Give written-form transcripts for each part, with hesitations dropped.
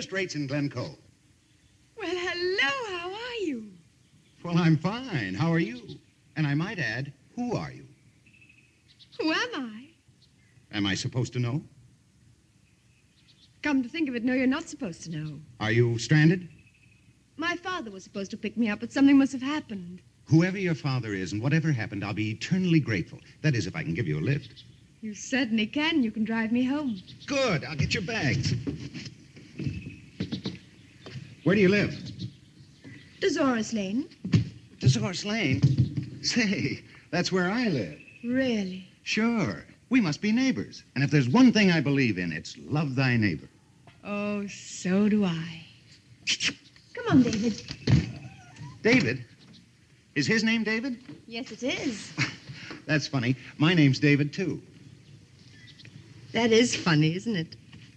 lowest rates in Glencoe. Well, hello, how are you? Well, I'm fine. How are you? And I might add, who are you? Who am I? Am I supposed to know? Come to think of it, no, you're not supposed to know. Are you stranded? My father was supposed to pick me up, but something must have happened. Whoever your father is and whatever happened, I'll be eternally grateful. That is, if I can give you a lift. You certainly can. You can drive me home. Good. I'll get your bags. Where do you live? Dolores Lane. Dolores Lane? Say, that's where I live. Really? Sure. We must be neighbors. And if there's one thing I believe in, it's love thy neighbor. Oh, so do I. Come on, David. David? Is his name David? Yes, it is. That's funny. My name's David, too. That is funny, isn't it?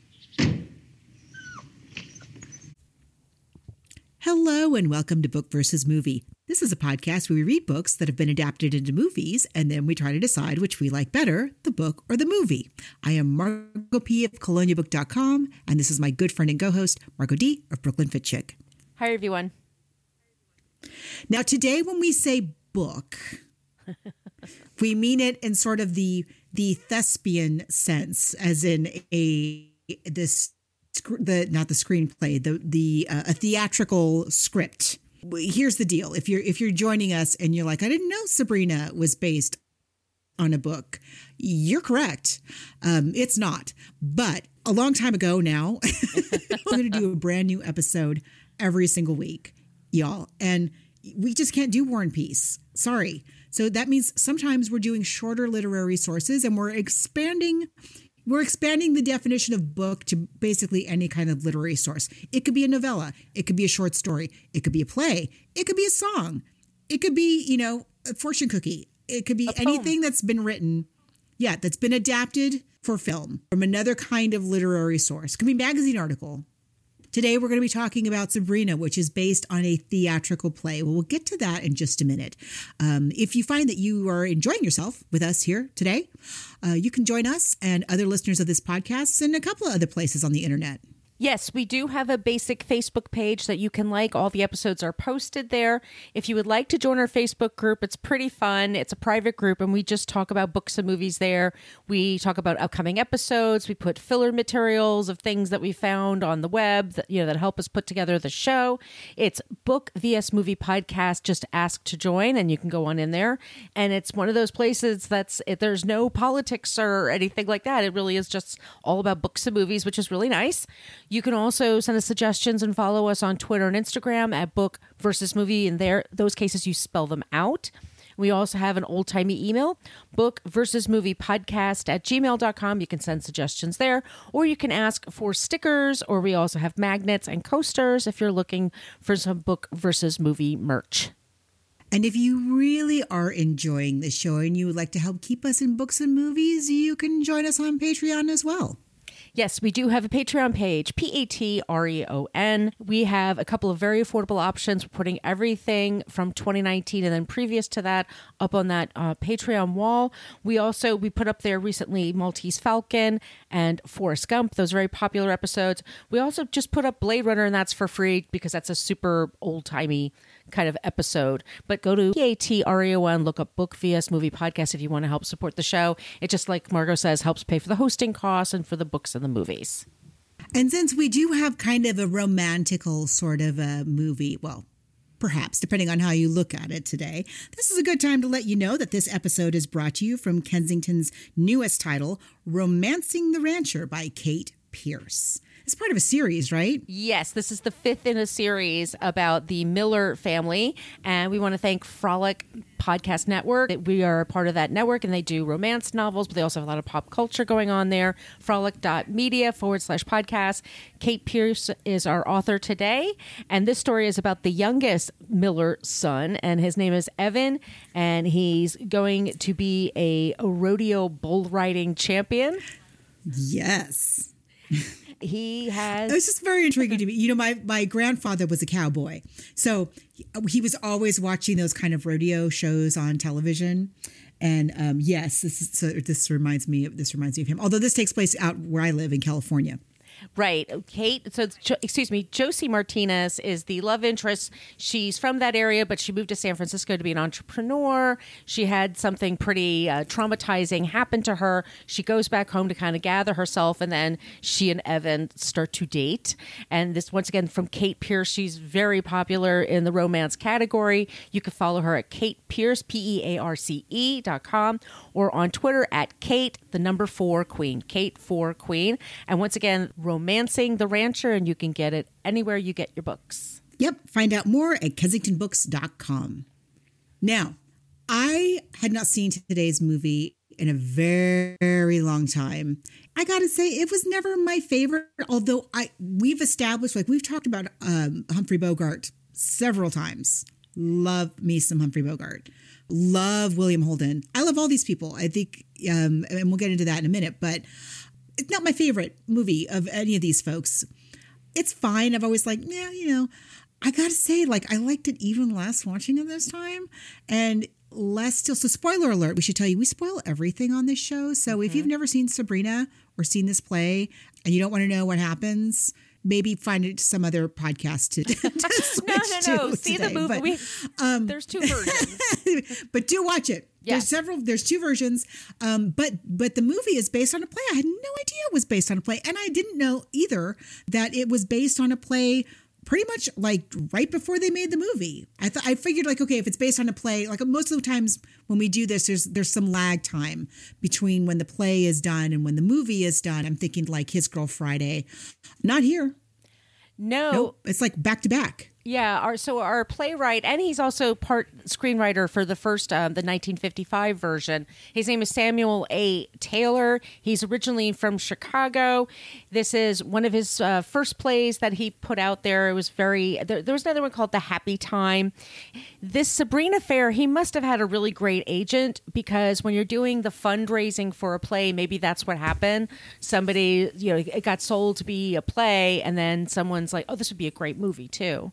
Hello and welcome to Book versus Movie. This is a podcast where we read books that have been adapted into movies, and then we try to decide which we like better, the book or the movie. I am Margot P. of coloniabook.com, and this is my good friend and co-host, Margot D. of Brooklyn Fit Chick. Hi, everyone. Now, today when we say book, we mean it in sort of the thespian sense, as in not the screenplay, a theatrical script. Here's the deal. If you're joining us and you're like, I didn't know Sabrina was based on a book, you're correct. It's not. But a long time ago now, we're going to do a brand new episode every single week, y'all. And we just can't do War and Peace. Sorry. So that means sometimes we're doing shorter literary sources, and we're expanding the definition of book to basically any kind of literary source. It could be a novella. It could be a short story. It could be a play. It could be a song. It could be, a fortune cookie. It could be anything that's been written, that's been adapted for film from another kind of literary source. It could be a magazine article. Today, we're going to be talking about Sabrina, which is based on a theatrical play. Well, we'll get to that in just a minute. If you find that you are enjoying yourself with us here today, you can join us and other listeners of this podcast in a couple of other places on the internet. Yes, we do have a basic Facebook page that you can like. All the episodes are posted there. If you would like to join our Facebook group, it's pretty fun. It's a private group, and we just talk about books and movies there. We talk about upcoming episodes. We put filler materials of things that we found on the web that help us put together the show. It's Book vs. Movie Podcast. Just ask to join, and you can go on in there. And it's one of those places there's no politics or anything like that. It really is just all about books and movies, which is really nice. You can also send us suggestions and follow us on Twitter and Instagram at Book versus Movie. In those cases, you spell them out. We also have an old-timey email, bookversusmoviepodcast@gmail.com. You can send suggestions there, or you can ask for stickers, or we also have magnets and coasters if you're looking for some Book versus Movie merch. And if you really are enjoying the show and you would like to help keep us in books and movies, you can join us on Patreon as well. Yes, we do have a Patreon page, Patreon. We have a couple of very affordable options. We're putting everything from 2019 and then previous to that up on that Patreon wall. We put up there recently Maltese Falcon and Forrest Gump. Those very popular episodes. We also just put up Blade Runner, and that's for free because that's a super old-timey kind of episode. But go to Patreon, look up Book vs. Movie Podcast if you want to help support the show. It just, like Margot says, helps pay for the hosting costs and for the books and the movies. And since we do have kind of a romantical sort of a movie, well, perhaps, depending on how you look at it today, this is a good time to let you know that this episode is brought to you from Kensington's newest title, Romancing the Rancher by Kate Pierce. It's part of a series, right? Yes, this is the fifth in a series about the Miller family, and we want to thank Frolic Podcast Network. We are a part of that network, and they do romance novels, but they also have a lot of pop culture going on there. Frolic.media/podcast. Kate Pierce is our author today, and this story is about the youngest Miller son, and his name is Evan, and he's going to be a rodeo bull riding champion. Yes. It was just very intriguing to me. My grandfather was a cowboy. So he was always watching those kind of rodeo shows on television. And yes, this reminds me of him. Although this takes place out where I live in California. Right. Kate, so excuse me, Josie Martinez is the love interest. She's from that area, but she moved to San Francisco to be an entrepreneur. She had something pretty traumatizing happen to her. She goes back home to kind of gather herself, and then she and Evan start to date. And this, once again, from Kate Pierce. She's very popular in the romance category. You can follow her at Kate Pierce, PEARCE.com, or on Twitter at Kate, the number 4 Queen, Kate 4 Queen. And once again, Romancing the Rancher, and you can get it anywhere you get your books. Yep. Find out more at KensingtonBooks.com. Now, I had not seen today's movie in a very long time. I got to say, it was never my favorite, although we've established, like we've talked about Humphrey Bogart several times. Love me some Humphrey Bogart. Love William Holden. I love all these people. I think, and we'll get into that in a minute, but it's not my favorite movie of any of these folks. It's fine. I've always like, yeah, you know, I got to say, like, I liked it even less watching it this time. And less still. So spoiler alert, we should tell you, we spoil everything on this show. So if you've never seen Sabrina or seen this play and you don't want to know what happens, maybe find it some other podcast to No. See today. the movie. But, there's 2 versions. but do watch it. Yes. There's 2 versions. But the movie is based on a play. I had no idea it was based on a play. And I didn't know either that it was based on a play pretty much like right before they made the movie. I figured like, okay, if it's based on a play, like most of the times when we do this, there's some lag time between when the play is done and when the movie is done. I'm thinking like His Girl Friday. Not here. No. Nope. It's like back to back. Yeah, our playwright, and he's also part screenwriter for the first, the 1955 version. His name is Samuel A. Taylor. He's originally from Chicago. This is one of his first plays that he put out there. It was there was another one called The Happy Time. This Sabrina Fair, he must have had a really great agent, because when you're doing the fundraising for a play, maybe that's what happened. Somebody, it got sold to be a play, and then someone's like, oh, this would be a great movie too.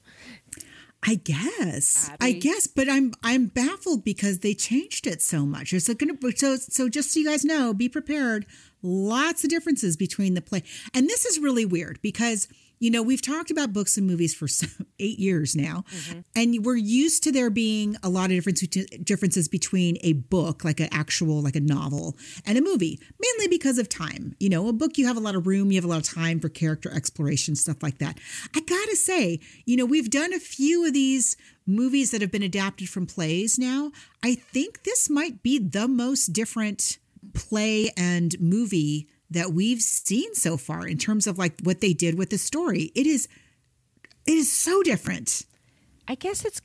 I guess, Abby? but I'm baffled because they changed it so much. So just so you guys know, be prepared. Lots of differences between the play, and this is really weird because we've talked about books and movies for 8 years now, and we're used to there being a lot of differences between a book, like a novel, and a movie, mainly because of time. A book, you have a lot of room, you have a lot of time for character exploration, stuff like that. I gotta say, we've done a few of these movies that have been adapted from plays now. I think this might be the most different play and movie that we've seen so far in terms of like what they did with the story. It is so different. I guess it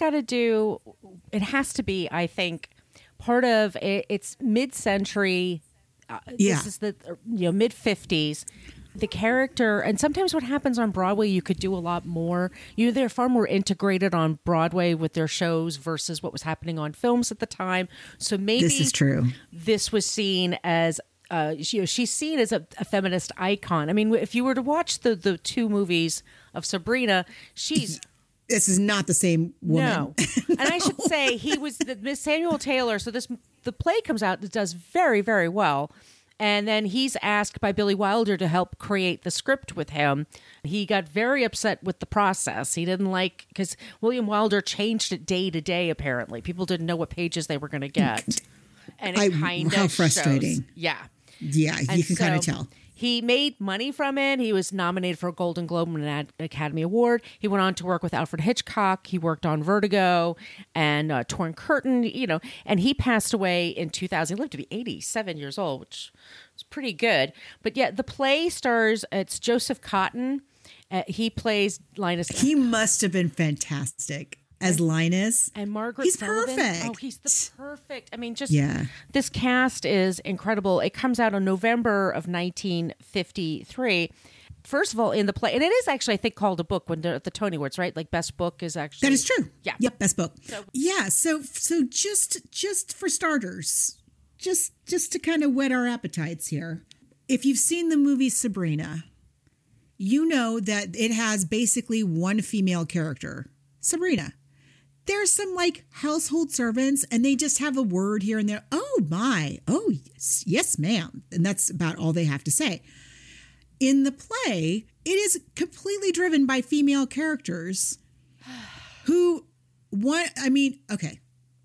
has to be, I think, part of it's mid-century. This is the mid-50s. The character, and sometimes what happens on Broadway, you could do a lot more. They're far more integrated on Broadway with their shows versus what was happening on films at the time. So maybe this is true. This was seen as she's seen as a feminist icon. I mean, if you were to watch the 2 movies of Sabrina, this is not the same woman. No. And I should say he was Miss Samuel Taylor. So the play comes out, it does very, very well. And then he's asked by Billy Wilder to help create the script with him. He got very upset with the process. He didn't like, because William Wilder changed it day to day, apparently. People didn't know what pages they were going to get. And it kind of how frustrating. shows. Yeah. Yeah, you can kind of tell. He made money from it. He was nominated for a Golden Globe and an Academy Award. He went on to work with Alfred Hitchcock. He worked on Vertigo and Torn Curtain, and he passed away in 2000. He lived to be 87 years old, which was pretty good. But yeah, the play stars, it's Joseph Cotton. He plays Linus. He must have been fantastic as Linus. And Margaret He's Sullivan. perfect. Oh, he's the perfect. I mean, this cast is incredible. It comes out in November of 1953. First of all, in the play, and it is actually, I think, called a book when they're at the Tony Awards, right? Like best book is actually. That is true. Yeah. Yep, best book. So just for starters, just to kind of whet our appetites here. If you've seen the movie Sabrina, you know that it has basically one female character, Sabrina. There's some like household servants and they just have a word here and there. Oh my. Oh yes, ma'am. And that's about all they have to say. In the play, it is completely driven by female characters who okay.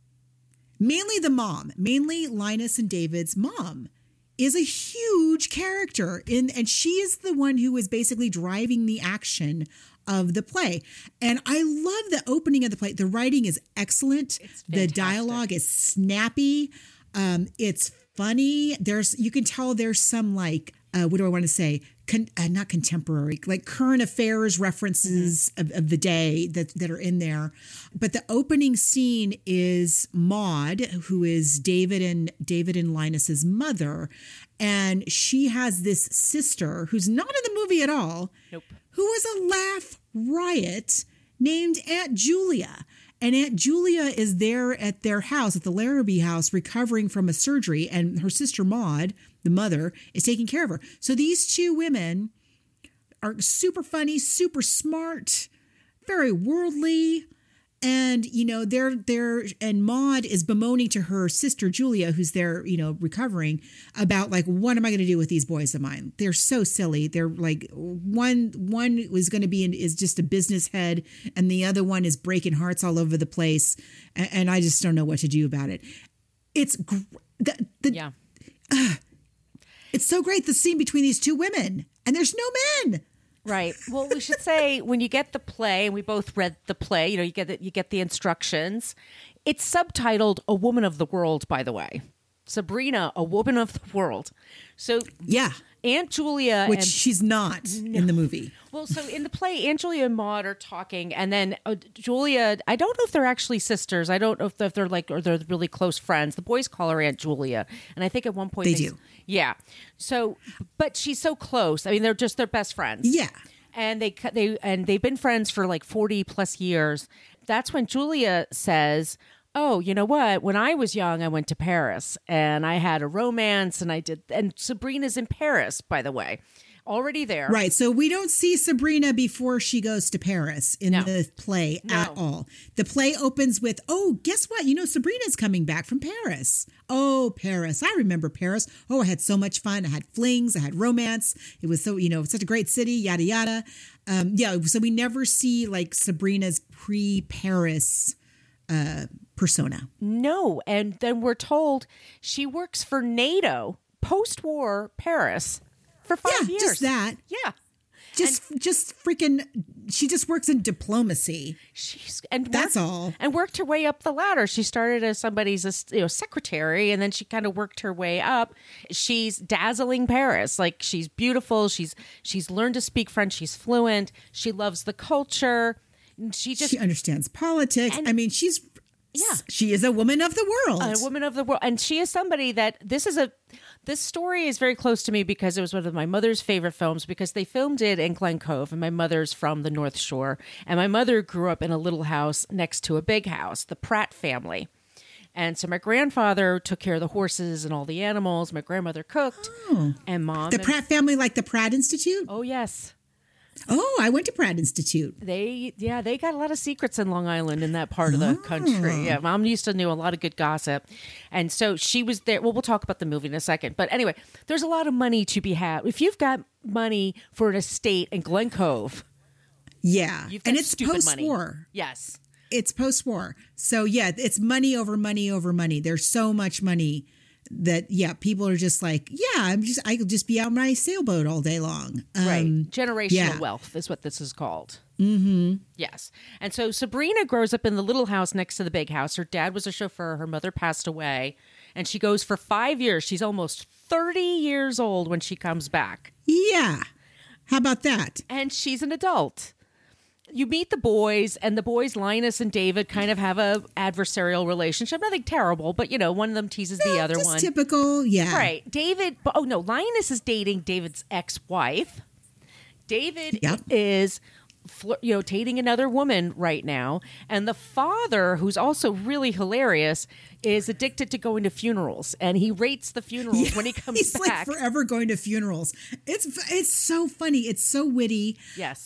Mainly Linus and David's mom is a huge character and she is the one who is basically driving the action of the play. And I love the opening of the play. The writing is excellent. The dialogue is snappy. It's funny. You can tell there's some like, what do I want to say? Not contemporary, like current affairs references of the day that are in there. But the opening scene is Maud, who is David and Linus's mother. And she has this sister who's not in the movie at all. Nope. Who is a laugh riot named Aunt Julia. And Aunt Julia is there at their house, at the Larrabee house, recovering from a surgery. And her sister Maud, the mother, is taking care of her. So these two women are super funny, super smart, very worldly. And, and Maud is bemoaning to her sister Julia, who's there, recovering, about like, what am I going to do with these boys of mine? They're so silly. They're like, one is going to is just a business head, and the other one is breaking hearts all over the place. And I just don't know what to do about it. It's it's so great, the scene between these two women, and there's no men. Right. Well, we should say when you get the play, and we both read the play, you get the instructions. It's subtitled "A Woman of the World," by the way. Sabrina, a woman of the world. So yeah, Aunt Julia, which she's not in the movie. Well, so in the play, Aunt Julia and Maud are talking, and then Julia. I don't know if they're actually sisters. I don't know if they're like, or they're really close friends. The boys call her Aunt Julia, and I think at one point they do. Yeah. So, but she's so close. I mean, they're best friends. Yeah. And they've been friends for like 40 plus years. That's when Julia says, "Oh, you know what? When I was young, I went to Paris and I had a romance, and Sabrina's in Paris, by the way, already there." Right. So we don't see Sabrina before she goes to Paris in the play at all. The play opens with, "Oh, guess what? Sabrina's coming back from Paris." Oh, Paris. I remember Paris. Oh, I had so much fun. I had flings. I had romance. It was so, such a great city, yada, yada. So we never see like Sabrina's pre-Paris persona. No. And then we're told she works for NATO, post-war Paris, for 5 years. Just that. Yeah. Just freaking, she just works in diplomacy. That's all. And worked her way up the ladder. She started as somebody's secretary, and then she kind of worked her way up. She's dazzling Paris. Like, she's beautiful. She's learned to speak French. She's fluent. She loves the culture. She understands politics. She is a woman of the world. A woman of the world. And she is somebody that this story is very close to me because it was one of my mother's favorite films, because they filmed it in Glen Cove, and my mother's from the North Shore. And my mother grew up in a little house next to a big house, the Pratt family. And so my grandfather took care of the horses and all the animals. My grandmother cooked. Oh. And Mom. The Pratt family, like the Pratt Institute? Oh, yes. Oh, I went to Pratt Institute. They got a lot of secrets in Long Island, in that part of the country. Yeah, Mom used to know a lot of good gossip. And so she was there. Well, we'll talk about the movie in a second. But anyway, there's a lot of money to be had. If you've got money for an estate in Glen Cove. Yeah. And it's post-war. Money. Yes. It's post-war. So, yeah, it's money over money over money. There's so much money that, people are just like, I could just be out on my sailboat all day long. Right. Generational wealth is what this is called. Mm-hmm. Yes. And so Sabrina grows up in the little house next to the big house. Her dad was a chauffeur. Her mother passed away. And she goes for 5 years. She's almost 30 years old when she comes back. Yeah. How about that? And she's an adult. You meet the boys, and the boys, Linus and David, kind of have a adversarial relationship. Nothing terrible, but, one of them teases the other one. Typical, yeah. Right. Linus is dating David's ex-wife. David is, dating another woman right now. And the father, who's also really hilarious, is addicted to going to funerals. And he rates the funerals when he comes he's back. He's like forever going to funerals. It's so funny. It's so witty. Yes.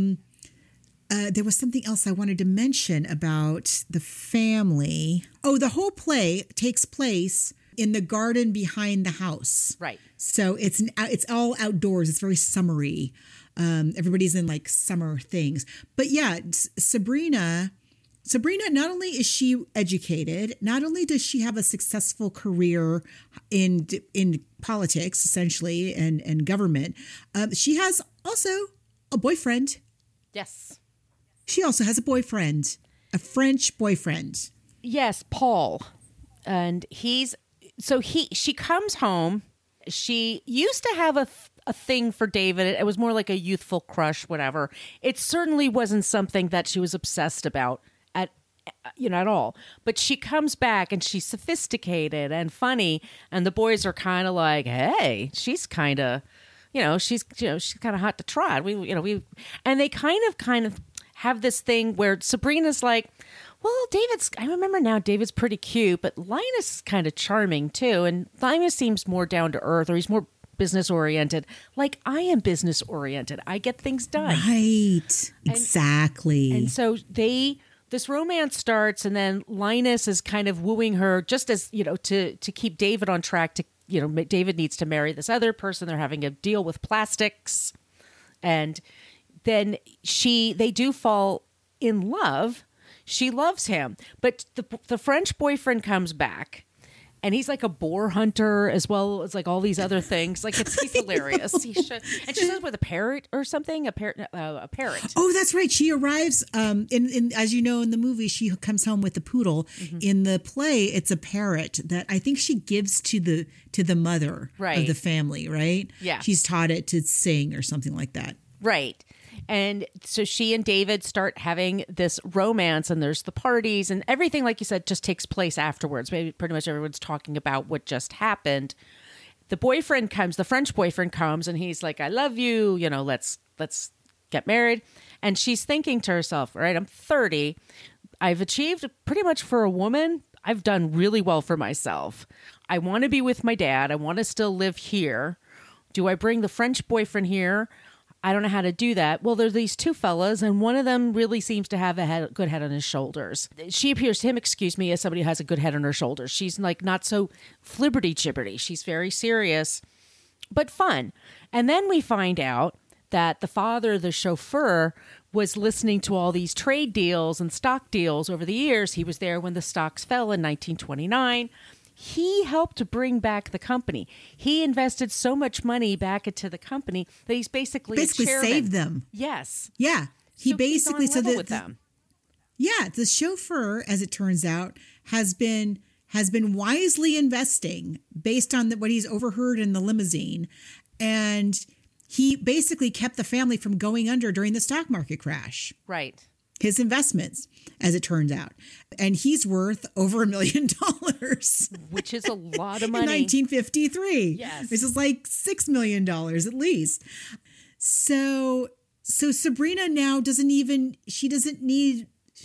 There was something else I wanted to mention about the family. Oh, the whole play takes place in the garden behind the house. Right. So it's all outdoors. It's very summery. Everybody's in like summer things. But yeah, Sabrina, not only is she educated, not only does she have a successful career in politics, essentially, and government, she has also a boyfriend. Yes. She also has a boyfriend, a French boyfriend. Yes, Paul. And she comes home. She used to have a thing for David. It was more like a youthful crush, whatever. It certainly wasn't something that she was obsessed about at all. But she comes back and she's sophisticated and funny, and the boys are kind of like, hey, she's kind of, she's kind of hot to trot. And they kind of have this thing where Sabrina's like, well, I remember now David's pretty cute, but Linus is kind of charming too. And Linus seems more down to earth, or he's more business oriented. Like I am business oriented. I get things done. Right. Exactly. And so this romance starts, and then Linus is kind of wooing her just as, to keep David on track to, David needs to marry this other person. They're having a deal with plastics. And then they do fall in love. She loves him, but the French boyfriend comes back, and he's like a boar hunter as well as like all these other things. Like he's hilarious. And she says with a parrot or something, a parrot. Oh, that's right. She arrives in as you know in the movie, she comes home with a poodle. Mm-hmm. In the play, it's a parrot that I think she gives to the mother of the family. Right? Yeah. She's taught it to sing or something like that. Right. And so she and David start having this romance, and there's the parties and everything, like you said, just takes place afterwards. Maybe pretty much everyone's talking about what just happened. The French boyfriend comes, and he's like, I love you, let's get married. And she's thinking to herself, all right, I'm 30. I've achieved pretty much for a woman. I've done really well for myself. I want to be with my dad. I want to still live here. Do I bring the French boyfriend here? I don't know how to do that. Well, there's these two fellas, and one of them really seems to have a good head on his shoulders. She appears to him, as somebody who has a good head on her shoulders. She's like not so flibberty-gibberty. She's very serious, but fun. And then we find out that the father, the chauffeur, was listening to all these trade deals and stock deals over the years. He was there when the stocks fell in 1929. He helped to bring back the company. He invested so much money back into the company that he's basically saved them. Yes. Yeah. He basically he's on level with them. Yeah, the chauffeur, as it turns out, has been wisely investing based on what he's overheard in the limousine, and he basically kept the family from going under during the stock market crash. Right. His investments, as it turns out. And he's worth over $1 million. Which is a lot of money. In 1953. Yes. This is like $6 million at least. So Sabrina now doesn't need anything.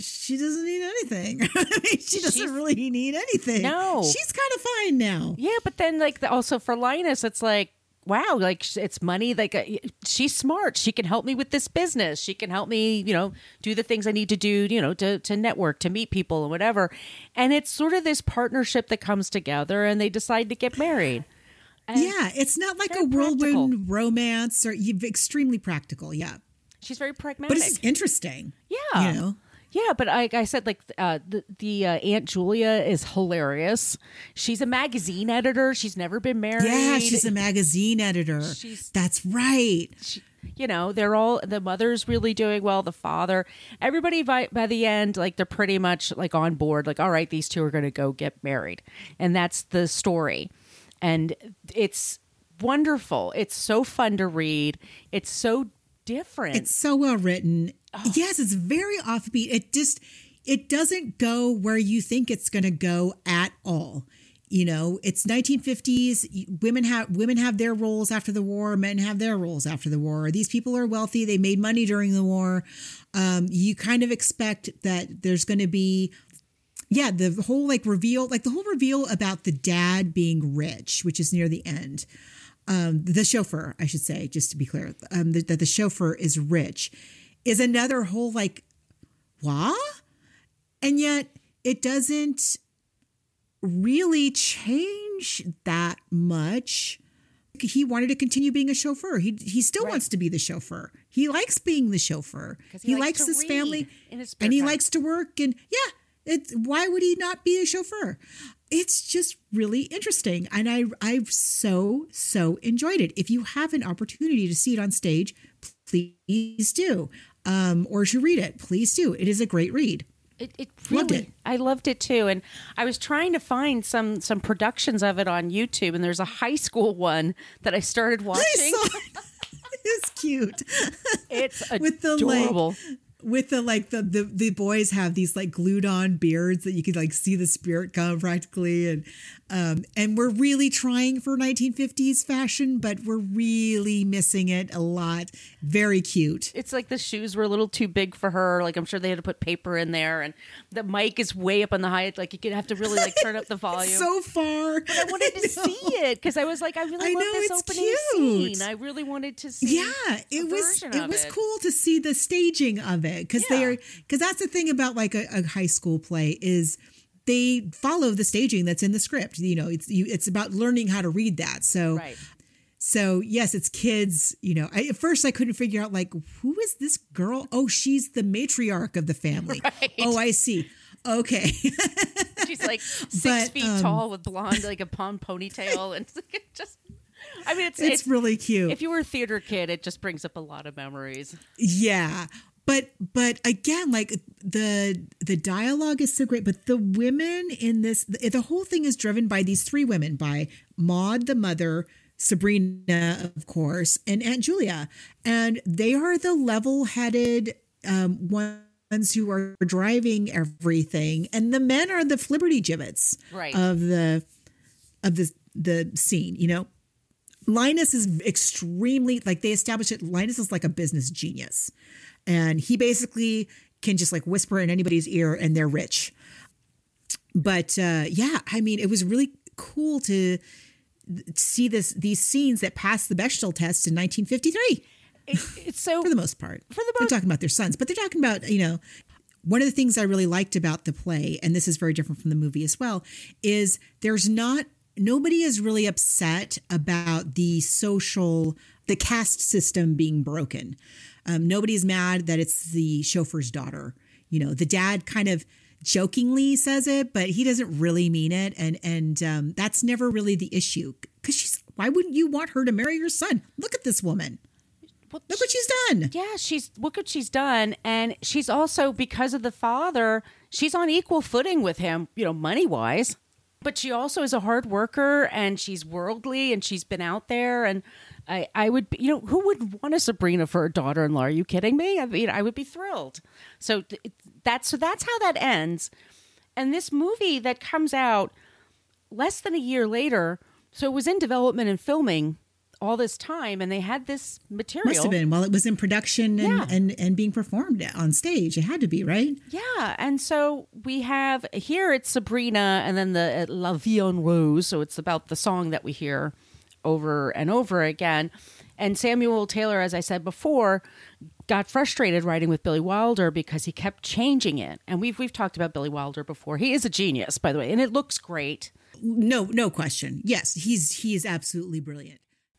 I mean, she doesn't really need anything. No. She's kind of fine now. Yeah, but then also for Linus, it's like, wow, like it's money. Like she's smart. She can help me with this business. She can help me, do the things I need to do, to network, to meet people and whatever. And it's sort of this partnership that comes together, and they decide to get married. And yeah, it's not like a whirlwind romance or extremely practical. Yeah. She's very pragmatic. But it's interesting. Yeah. Yeah, but like I said, like the Aunt Julia is hilarious. She's a magazine editor. She's never been married. Yeah, she's a magazine editor. That's right. They're all, the mother's really doing well. The father, everybody by the end, like they're pretty much like on board. Like, all right, these two are going to go get married, and that's the story. And it's wonderful. It's so fun to read. It's so different. It's so well written. Oh. Yes, it's very offbeat. It doesn't go where you think it's going to go at all. It's 1950s. Women have their roles after the war. Men have their roles after the war. These people are wealthy. They made money during the war. You kind of expect that there's going to be, the whole reveal about the dad being rich, which is near the end. The chauffeur, I should say, just to be clear, that the chauffeur is rich, is another whole what? And yet it doesn't really change that much. He wanted to continue being a chauffeur. He still wants to be the chauffeur. He likes being the chauffeur. He likes likes to his read family, in his spare and he time. likes to work. And why would he not be a chauffeur? It's just really interesting, and I've so enjoyed it. If you have an opportunity to see it on stage, please do, or to read it, please do. It is a great read. It Loved really, it. I loved it too, and I was trying to find some productions of it on YouTube, and there's a high school one that I started watching. I saw it. It's cute. It's With the adorable. the boys have these like glued on beards that you could like see the spirit come practically, and we're really trying for 1950s fashion, but we're really missing it a lot. Very cute. It's like the shoes were a little too big for her. Like I'm sure they had to put paper in there, and the mic is way up on the high. Like you could have to really like turn up the volume. So far. But I wanted to see it because I was like, I really love this it's opening cute. scene. I really wanted to see. It was version of it was it. cool to see the staging of it because that's the thing about like a high school play is they follow the staging that's in the script. You know, it's about learning how to read that. So Right. So yes, it's kids. You know, at first I couldn't figure out like who is this girl? Oh, she's the matriarch of the family. Right. Oh, I see. Okay. She's like 6 But, feet tall with blonde, like a ponytail, and just. I mean, it's really cute. If you were a theater kid, it just brings up a lot of memories. Yeah. But again, like the dialogue is so great, but the women in this, the whole thing is driven by these three women, by Maud, the mother, Sabrina, of course, and Aunt Julia. And they are the level-headed ones who are driving everything. And the men are the flibberty gibbets Right. of the scene, you know? Linus is extremely, like they established it, Linus is like a business genius. And he basically can just like whisper in anybody's ear and they're rich. But I mean, it was really cool to see these scenes that passed the Bechdel test in 1953. It's so For the most part. They're talking about their sons, but they're talking about, you know, one of the things I really liked about the play, and this is very different from the movie as well, is nobody is really upset about the caste system being broken. Nobody's mad that it's the chauffeur's daughter. You know, the dad kind of jokingly says it, but he doesn't really mean it. And that's never really the issue. Because why wouldn't you want her to marry your son? Look at this woman. Well, Look what she's done. Yeah, look what she's done, and she's also, because of the father, she's on equal footing with him, you know, money wise. But she also is a hard worker, and she's worldly, and she's been out there. And I would, you know, who would want a Sabrina for a daughter-in-law? Are you kidding me? I mean, I would be thrilled. So that's how that ends. And this movie that comes out less than a year later, so it was in development and filming all this time, and they had this material. Must have been while it was in production and being performed on stage. It had to be, right? Yeah, and so we have here it's Sabrina, and then the La Vie en Rose, so it's about the song that we hear over and over again. And Samuel Taylor, as I said before, got frustrated writing with Billy Wilder because he kept changing it. And we've talked about Billy Wilder before. He is a genius, by the way, and it looks great. No question. Yes, he is absolutely brilliant.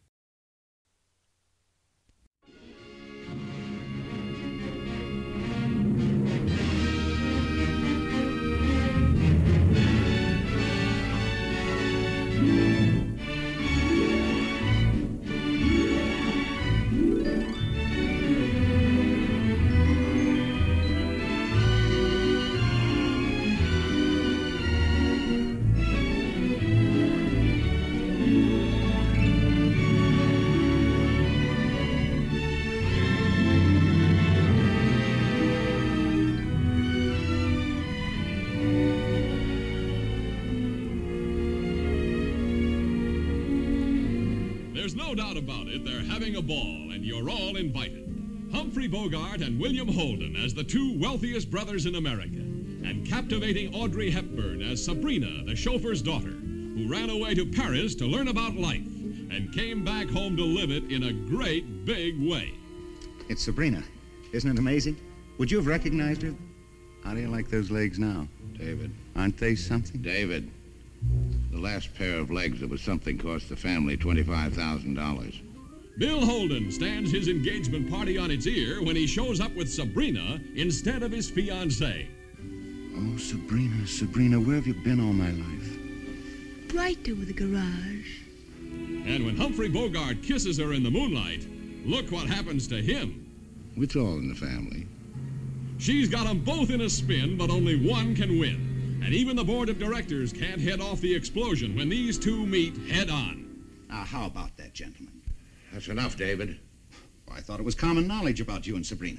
There's no doubt about it, they're having a ball, and you're all invited. Humphrey Bogart and William Holden as the two wealthiest brothers in America, and captivating Audrey Hepburn as Sabrina, the chauffeur's daughter, who ran away to Paris to learn about life, and came back home to live it in a great big way. It's Sabrina. Isn't it amazing? Would you have recognized her? How do you like those legs now? David. Aren't they something? David. The last pair of legs that was something cost the family $25,000. Bill Holden stands his engagement party on its ear when he shows up with Sabrina instead of his fiancée. Oh, Sabrina, Sabrina, where have you been all my life? Right over the garage. And when Humphrey Bogart kisses her in the moonlight, look what happens to him. It's all in the family. She's got them both in a spin, but only one can win. And even the board of directors can't head off the explosion when these two meet head on. Now, how about that, gentlemen? That's enough, David. Well, I thought it was common knowledge about you and Sabrina.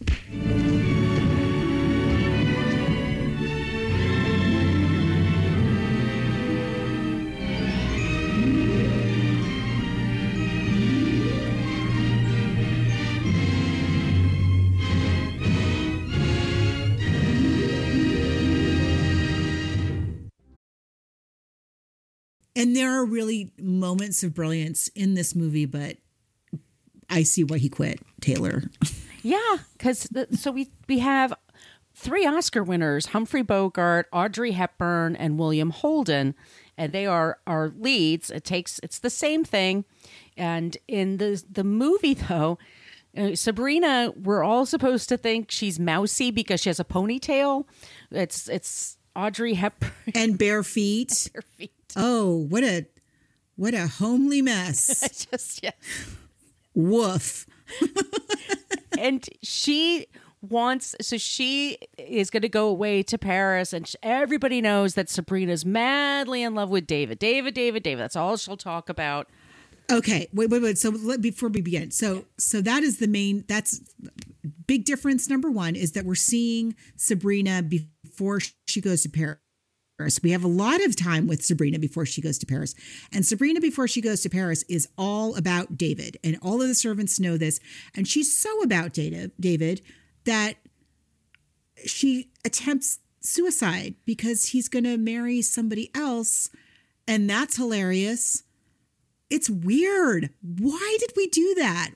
And there are really moments of brilliance in this movie, but I see why he quit, Taylor. Yeah, because so we have 3 Oscar winners: Humphrey Bogart, Audrey Hepburn, and William Holden, and they are our leads. It's the same thing, and in the movie though, Sabrina, we're all supposed to think she's mousy because she has a ponytail. It's Audrey Hepburn And bare feet. Bare feet. Oh, what a homely mess. Just yeah. Woof. And she is going to go away to Paris, and everybody knows that Sabrina's madly in love with David. David. That's all she'll talk about. Okay, wait. So before we begin, so that is that's big difference. Number one is that we're seeing Sabrina before she goes to Paris. We have a lot of time with Sabrina before she goes to Paris. And Sabrina before she goes to Paris is all about David. And all of the servants know this. And she's so about David that she attempts suicide because he's going to marry somebody else. And that's hilarious. It's weird. Why did we do that?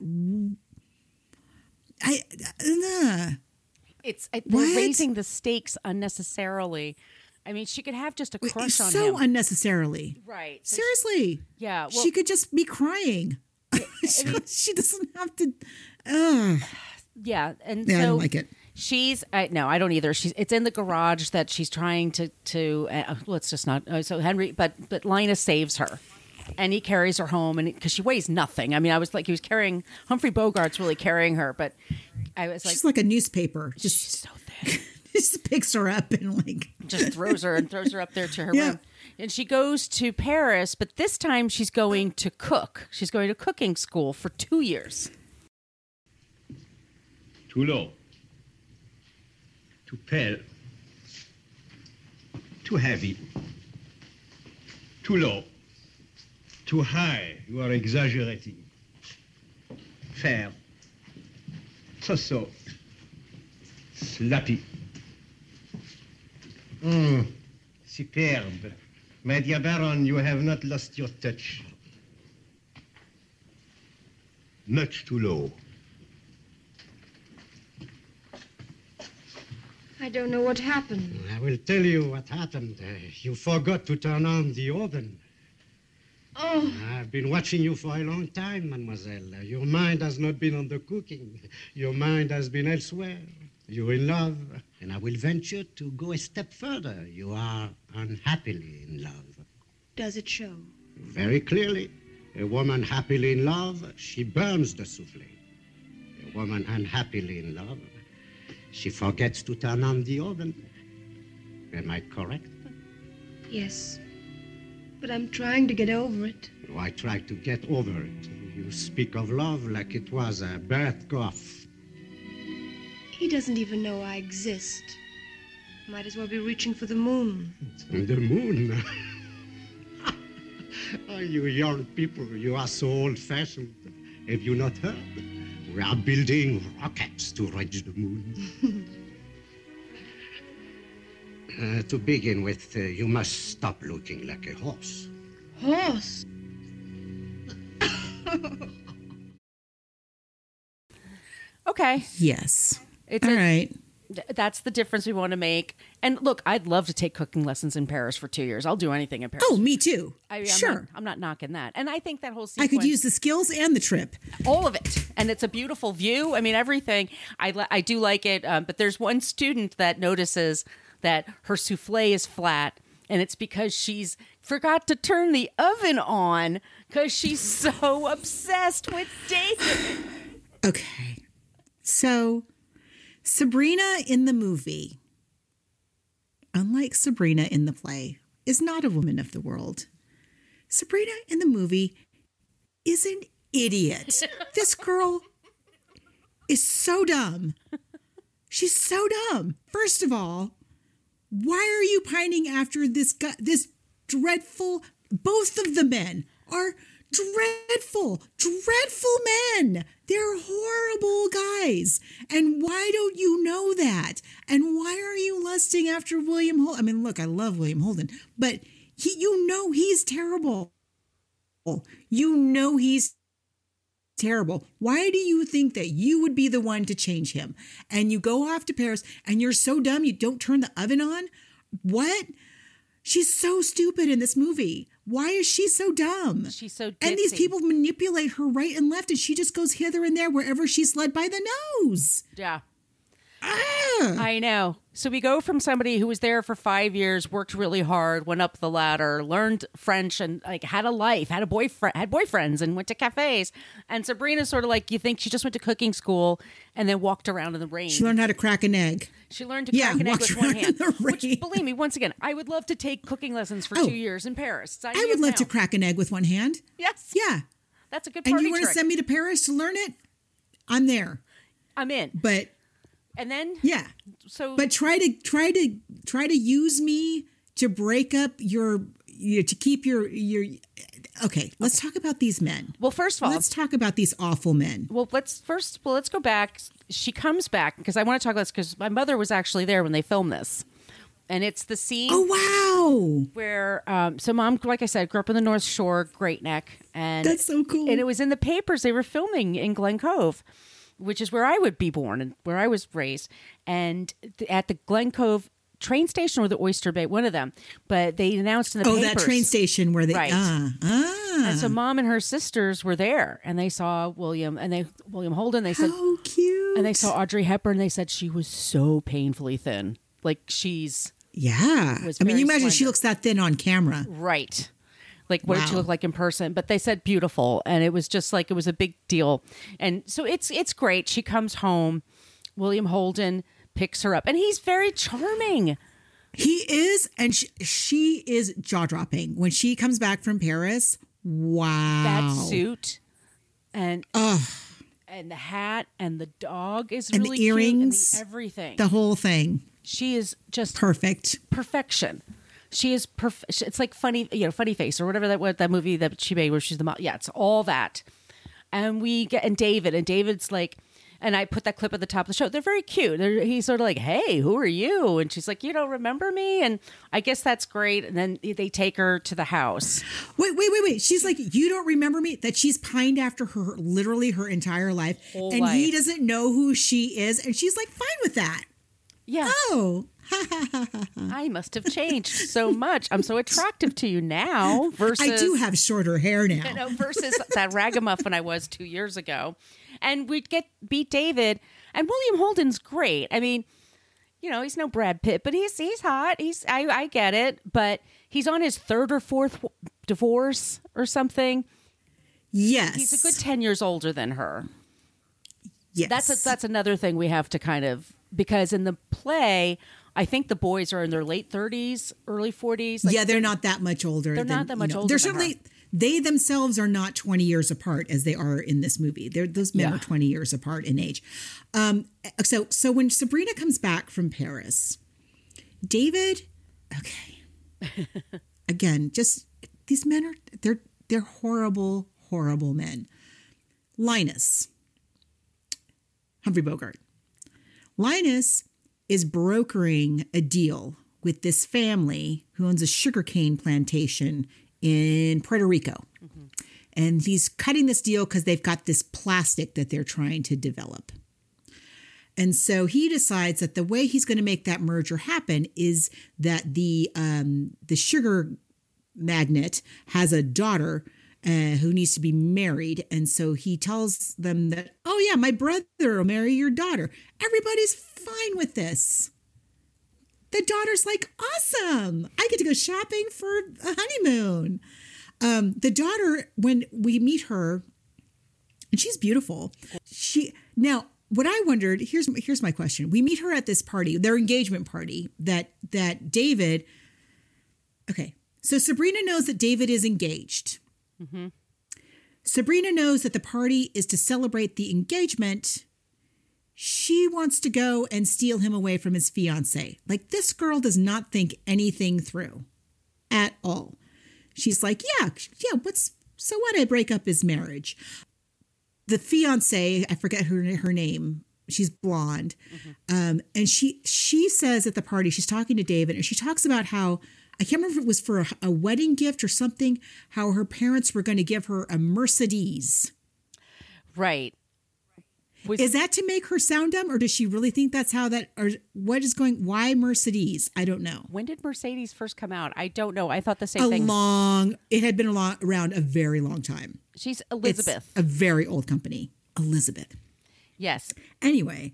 They're raising the stakes unnecessarily. I mean, she could have just a crush on him. So unnecessarily. Right. Seriously. Yeah. Well, she could just be crying. She doesn't have to. Yeah. And yeah, so I don't like it. No, I don't either. It's in the garage that she's trying to let's just not. So Henry, but Linus saves her. And he carries her home, and because she weighs nothing. I mean, I was like, Humphrey Bogart's really carrying her, but I was like, she's like a newspaper. She's so thin. Just picks her up and just throws her up there to her room. And she goes to Paris, but this time she's going to cook. She's going to cooking school for 2 years. Too low. Too pale. Too heavy. Too low. Too high. You are exaggerating. Fair. So. Slappy. Superbe. My dear Baron, you have not lost your touch. Much too low. I don't know what happened. I will tell you what happened. You forgot to turn on the oven. Oh. I've been watching you for a long time, mademoiselle. Your mind has not been on the cooking. Your mind has been elsewhere. You're in love, and I will venture to go a step further. You are unhappily in love. Does it show? Very clearly. A woman happily in love, she burns the soufflé. A woman unhappily in love, she forgets to turn on the oven. Am I correct? Yes. But I'm trying to get over it. Oh, I try to get over it. You speak of love like it was a birth cough. He doesn't even know I exist. Might as well be reaching for the moon. The moon? Oh, you young people, you are so old-fashioned. Have you not heard? We are building rockets to reach the moon. To begin with, you must stop looking like a horse. Horse? Okay. yes. It's all right. That's the difference we want to make. And look, I'd love to take cooking lessons in Paris for 2 years. I'll do anything in Paris. Oh, me too. Sure. I'm not knocking that. And I think that whole sequence, I could use the skills and the trip. all of it. And it's a beautiful view. I mean, everything. I do like it. But there's one student that notices that her souffle is flat. And it's because she's forgot to turn the oven on because she's so obsessed with David. Okay. So Sabrina in the movie, unlike Sabrina in the play, is not a woman of the world. Sabrina in the movie is an idiot. This girl is so dumb. She's so dumb. First of all, why are you pining after this guy, this dreadful, both of the men are dreadful men. They're horrible guys. And why don't you know that? And why are you lusting after William Holden? I mean, look, I love William Holden, but he's terrible. You know he's terrible. Why do you think that you would be the one to change him? And you go off to Paris and you're so dumb you don't turn the oven on? What? She's so stupid in this movie. Why is she so dumb? She's so ditzy. And these people manipulate her right and left, and she just goes hither and there wherever she's led by the nose. Yeah. Ah. I know. So we go from somebody who was there for 5 years, worked really hard, went up the ladder, learned French, and like had a life, had boyfriends, and went to cafes. And Sabrina's sort of like, you think she just went to cooking school and then walked around in the rain. She learned how to crack an egg. She learned to crack an egg with one hand. Which, Rain. believe me, once again, I would love to take cooking lessons for 2 years in Paris. I would love to crack an egg with one hand. Yes. Yeah. That's a good party And you want to trick. send me to Paris to learn it? I'm there. I'm in. But And then yeah. So But try to use me to break up to keep your okay, let's talk about these men. Well, first of all, let's talk about these awful men. Well, let's go back. She comes back because I want to talk about this because my mother was actually there when they filmed this. And it's the scene Oh, wow. where, so mom, like I said, grew up in the North Shore, Great Neck. And That's so cool. And it was in the papers. They were filming in Glen Cove, which is where I would be born and where I was raised. And at the Glen Cove train station or the Oyster Bay, one of them. But they announced in the papers. that train station where they, Right. And so mom and her sisters were there and they saw William Holden. They said, how cute. and they saw Audrey Hepburn. They said she was so painfully thin. Like she's. Yeah. Was I mean, very you imagine she slender. looks that thin on camera. Right. Like, what did she Wow. look like in person? But they said beautiful. And it was just like, it was a big deal. And so it's great. She comes home. William Holden picks her up. And he's very charming. He is. And she is jaw dropping. When she comes back from Paris, wow. That suit and Ugh. and the hat and the dog is And really the earrings. cute. And everything. The whole thing. She is just Perfect. perfection. She is perfect. It's like Funny Face or whatever that movie that she made where she's the mom. Yeah, it's all that. And David's like, and I put that clip at the top of the show. They're very cute. He's sort of like, hey, who are you? And she's like, you don't remember me? And I guess that's great. And then they take her to the house. Wait. She's like, you don't remember me? That she's pined after her literally her entire life. Whole and life. he doesn't know who she is. And she's like, fine with that. Yeah. Oh. I must have changed so much. I'm so attractive to you now versus I do have shorter hair now. versus that ragamuffin I was 2 years ago. And we'd beat David, and William Holden's great. I mean, he's no Brad Pitt, but he's hot. I get it, but he's on his third or fourth divorce or something. Yes. He's a good 10 years older than her. Yes. That's another thing we have to kind of, because in the play, I think the boys are in their late 30s, early 40s. Yeah, they're not that much older. They're not that much older They're than certainly, they themselves are not 20 years apart as they are in this movie. Those men are 20 years apart in age. So when Sabrina comes back from Paris, David, okay, again, just these men they're horrible, horrible men. Linus, Humphrey Bogart. Linus is brokering a deal with this family who owns a sugarcane plantation in Puerto Rico. Mm-hmm. And he's cutting this deal because they've got this plastic that they're trying to develop. And so he decides that the way he's going to make that merger happen is that the sugar magnate has a daughter who needs to be married. And so he tells them that, oh yeah, my brother will marry your daughter. Everybody's fine with this. The daughter's like, awesome. I get to go shopping for a honeymoon. The daughter, when we meet her, and she's beautiful. Now, what I wondered, here's my question. We meet her at this party, their engagement party, that David, okay, so Sabrina knows that David is engaged. Mm-hmm. Sabrina knows that the party is to celebrate the engagement. She wants to go and steal him away from his fiance. Like, this girl does not think anything through at all. She's like, yeah, so what? I break up his marriage. The fiance, I forget her name. She's blonde. Mm-hmm. And she says at the party, she's talking to David, and she talks about how, I can't remember if it was for a wedding gift or something, how her parents were going to give her a Mercedes. Right. Is that to make her sound dumb, or does she really think that's how that, or why Mercedes? I don't know. When did Mercedes first come out? I don't know. I thought the same thing. It had been around a very long time. She's Elizabeth. It's a very old company. Elizabeth. Yes. Anyway,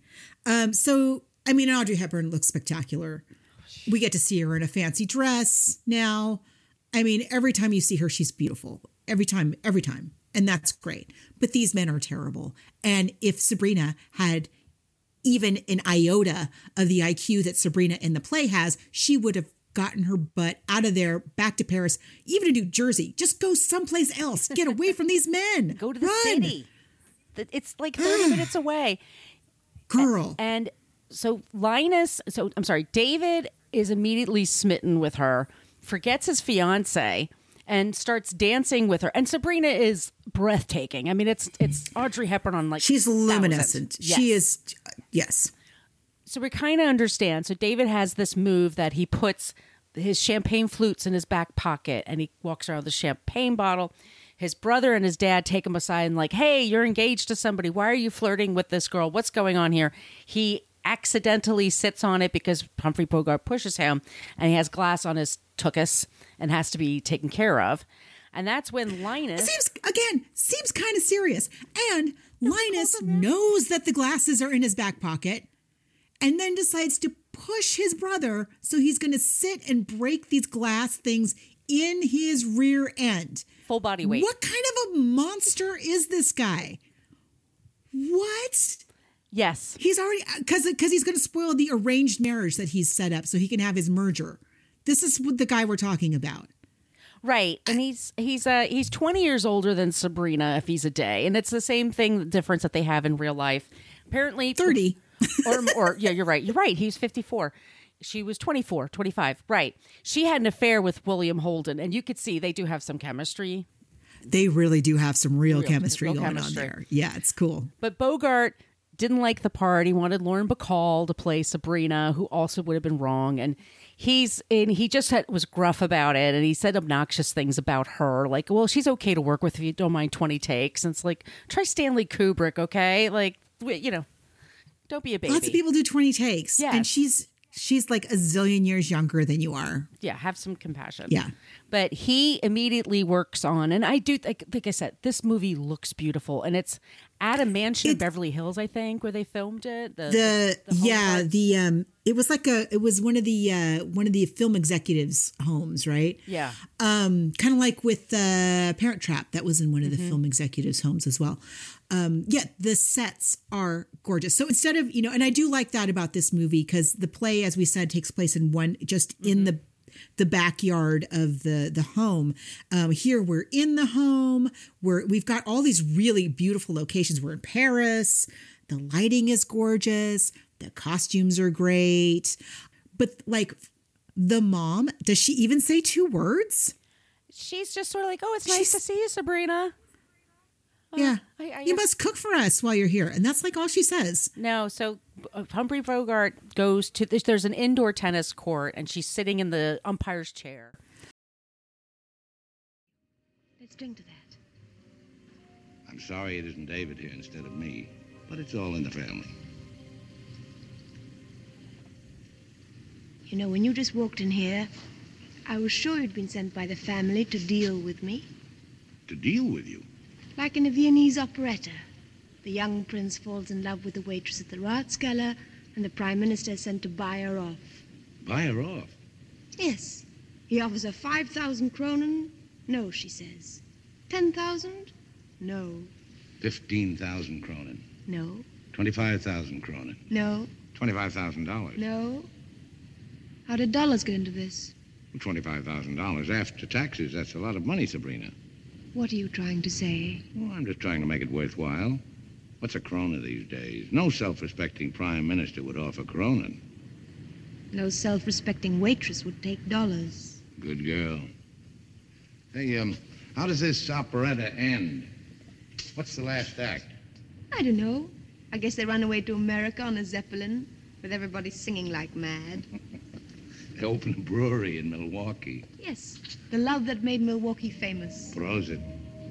so, I mean, Audrey Hepburn looks spectacular. We get to see her in a fancy dress now. I mean, every time you see her, she's beautiful. Every time. And that's great. But these men are terrible. And if Sabrina had even an iota of the IQ that Sabrina in the play has, she would have gotten her butt out of there, back to Paris, even to New Jersey. Just go someplace else. Get away from these men. Go to the city. It's like 30 minutes away. Girl. And so David is immediately smitten with her, forgets his fiance, and starts dancing with her. And Sabrina is breathtaking. I mean, it's Audrey Hepburn on like she's luminescent. Yes. She is, yes. So we kind of understand. So David has this move that he puts his champagne flutes in his back pocket and he walks around with a champagne bottle. His brother and his dad take him aside and like, hey, you're engaged to somebody. Why are you flirting with this girl? What's going on here? He accidentally sits on it because Humphrey Bogart pushes him and he has glass on his tuchus and has to be taken care of. And that's when Linus... Seems kind of serious. And Linus knows that the glasses are in his back pocket and then decides to push his brother so he's going to sit and break these glass things in his rear end. Full body weight. What kind of a monster is this guy? What? Yes. He's already... Because he's going to spoil the arranged marriage that he's set up so he can have his merger. This is the guy we're talking about. Right. And he's 20 years older than Sabrina if he's a day. And it's the same thing, the difference that they have in real life. Apparently 30. or yeah, you're right. You're right. He's 54. She was 24, 25. Right. She had an affair with William Holden, and you could see they do have some chemistry. They really do have some real chemistry going on there. Yeah, it's cool. But Bogart didn't like the part. He wanted Lauren Bacall to play Sabrina, who also would have been wrong. And he just was gruff about it, and he said obnoxious things about her, like, well, she's okay to work with if you don't mind 20 takes. And it's like, try Stanley Kubrick, okay? Like, don't be a baby. Lots of people do 20 takes. Yes. And she's like a zillion years younger than you are. Yeah, have some compassion. Yeah. But he immediately works on, and I do, like I said, this movie looks beautiful, and it's at a mansion in Beverly Hills, I think, where they filmed it. It was one of the film executives' homes, right? Yeah. Kind of like with Parent Trap, that was in one of the film executives' homes as well. The sets are gorgeous. So instead of, and I do like that about this movie because the play, as we said, takes place in in the backyard of the home. Here we're in the home. We've got all these really beautiful locations. We're in Paris. The lighting is gorgeous. The costumes are great. But like the mom, does she even say 2 words? She's just sort of like, oh, it's nice to see you, Sabrina. Yeah. You must cook for us while you're here. And that's like all she says. No. So Humphrey Bogart goes to, there's an indoor tennis court and she's sitting in the umpire's chair. Let's drink to that. I'm sorry it isn't David here instead of me, but it's all in the family. You know, when you just walked in here, I was sure you'd been sent by the family to deal with me. To deal with you? Like in a Viennese operetta. The young prince falls in love with the waitress at the Ratskeller, and the prime minister is sent to buy her off. Buy her off? Yes. He offers her 5,000 kronen. No, she says. 10,000? No. 15,000 kronen. No. 25,000 kronen. No. $25,000. No. How did dollars get into this? $25,000 after taxes. That's a lot of money, Sabrina. What are you trying to say? Well, I'm just trying to make it worthwhile. What's a krona these days? No self-respecting prime minister would offer kronen. No self-respecting waitress would take dollars. Good girl. Hey, how does this operetta end? What's the last act? I don't know. I guess they run away to America on a Zeppelin, with everybody singing like mad. They opened a brewery in Milwaukee. Yes, the love that made Milwaukee famous. Prosit.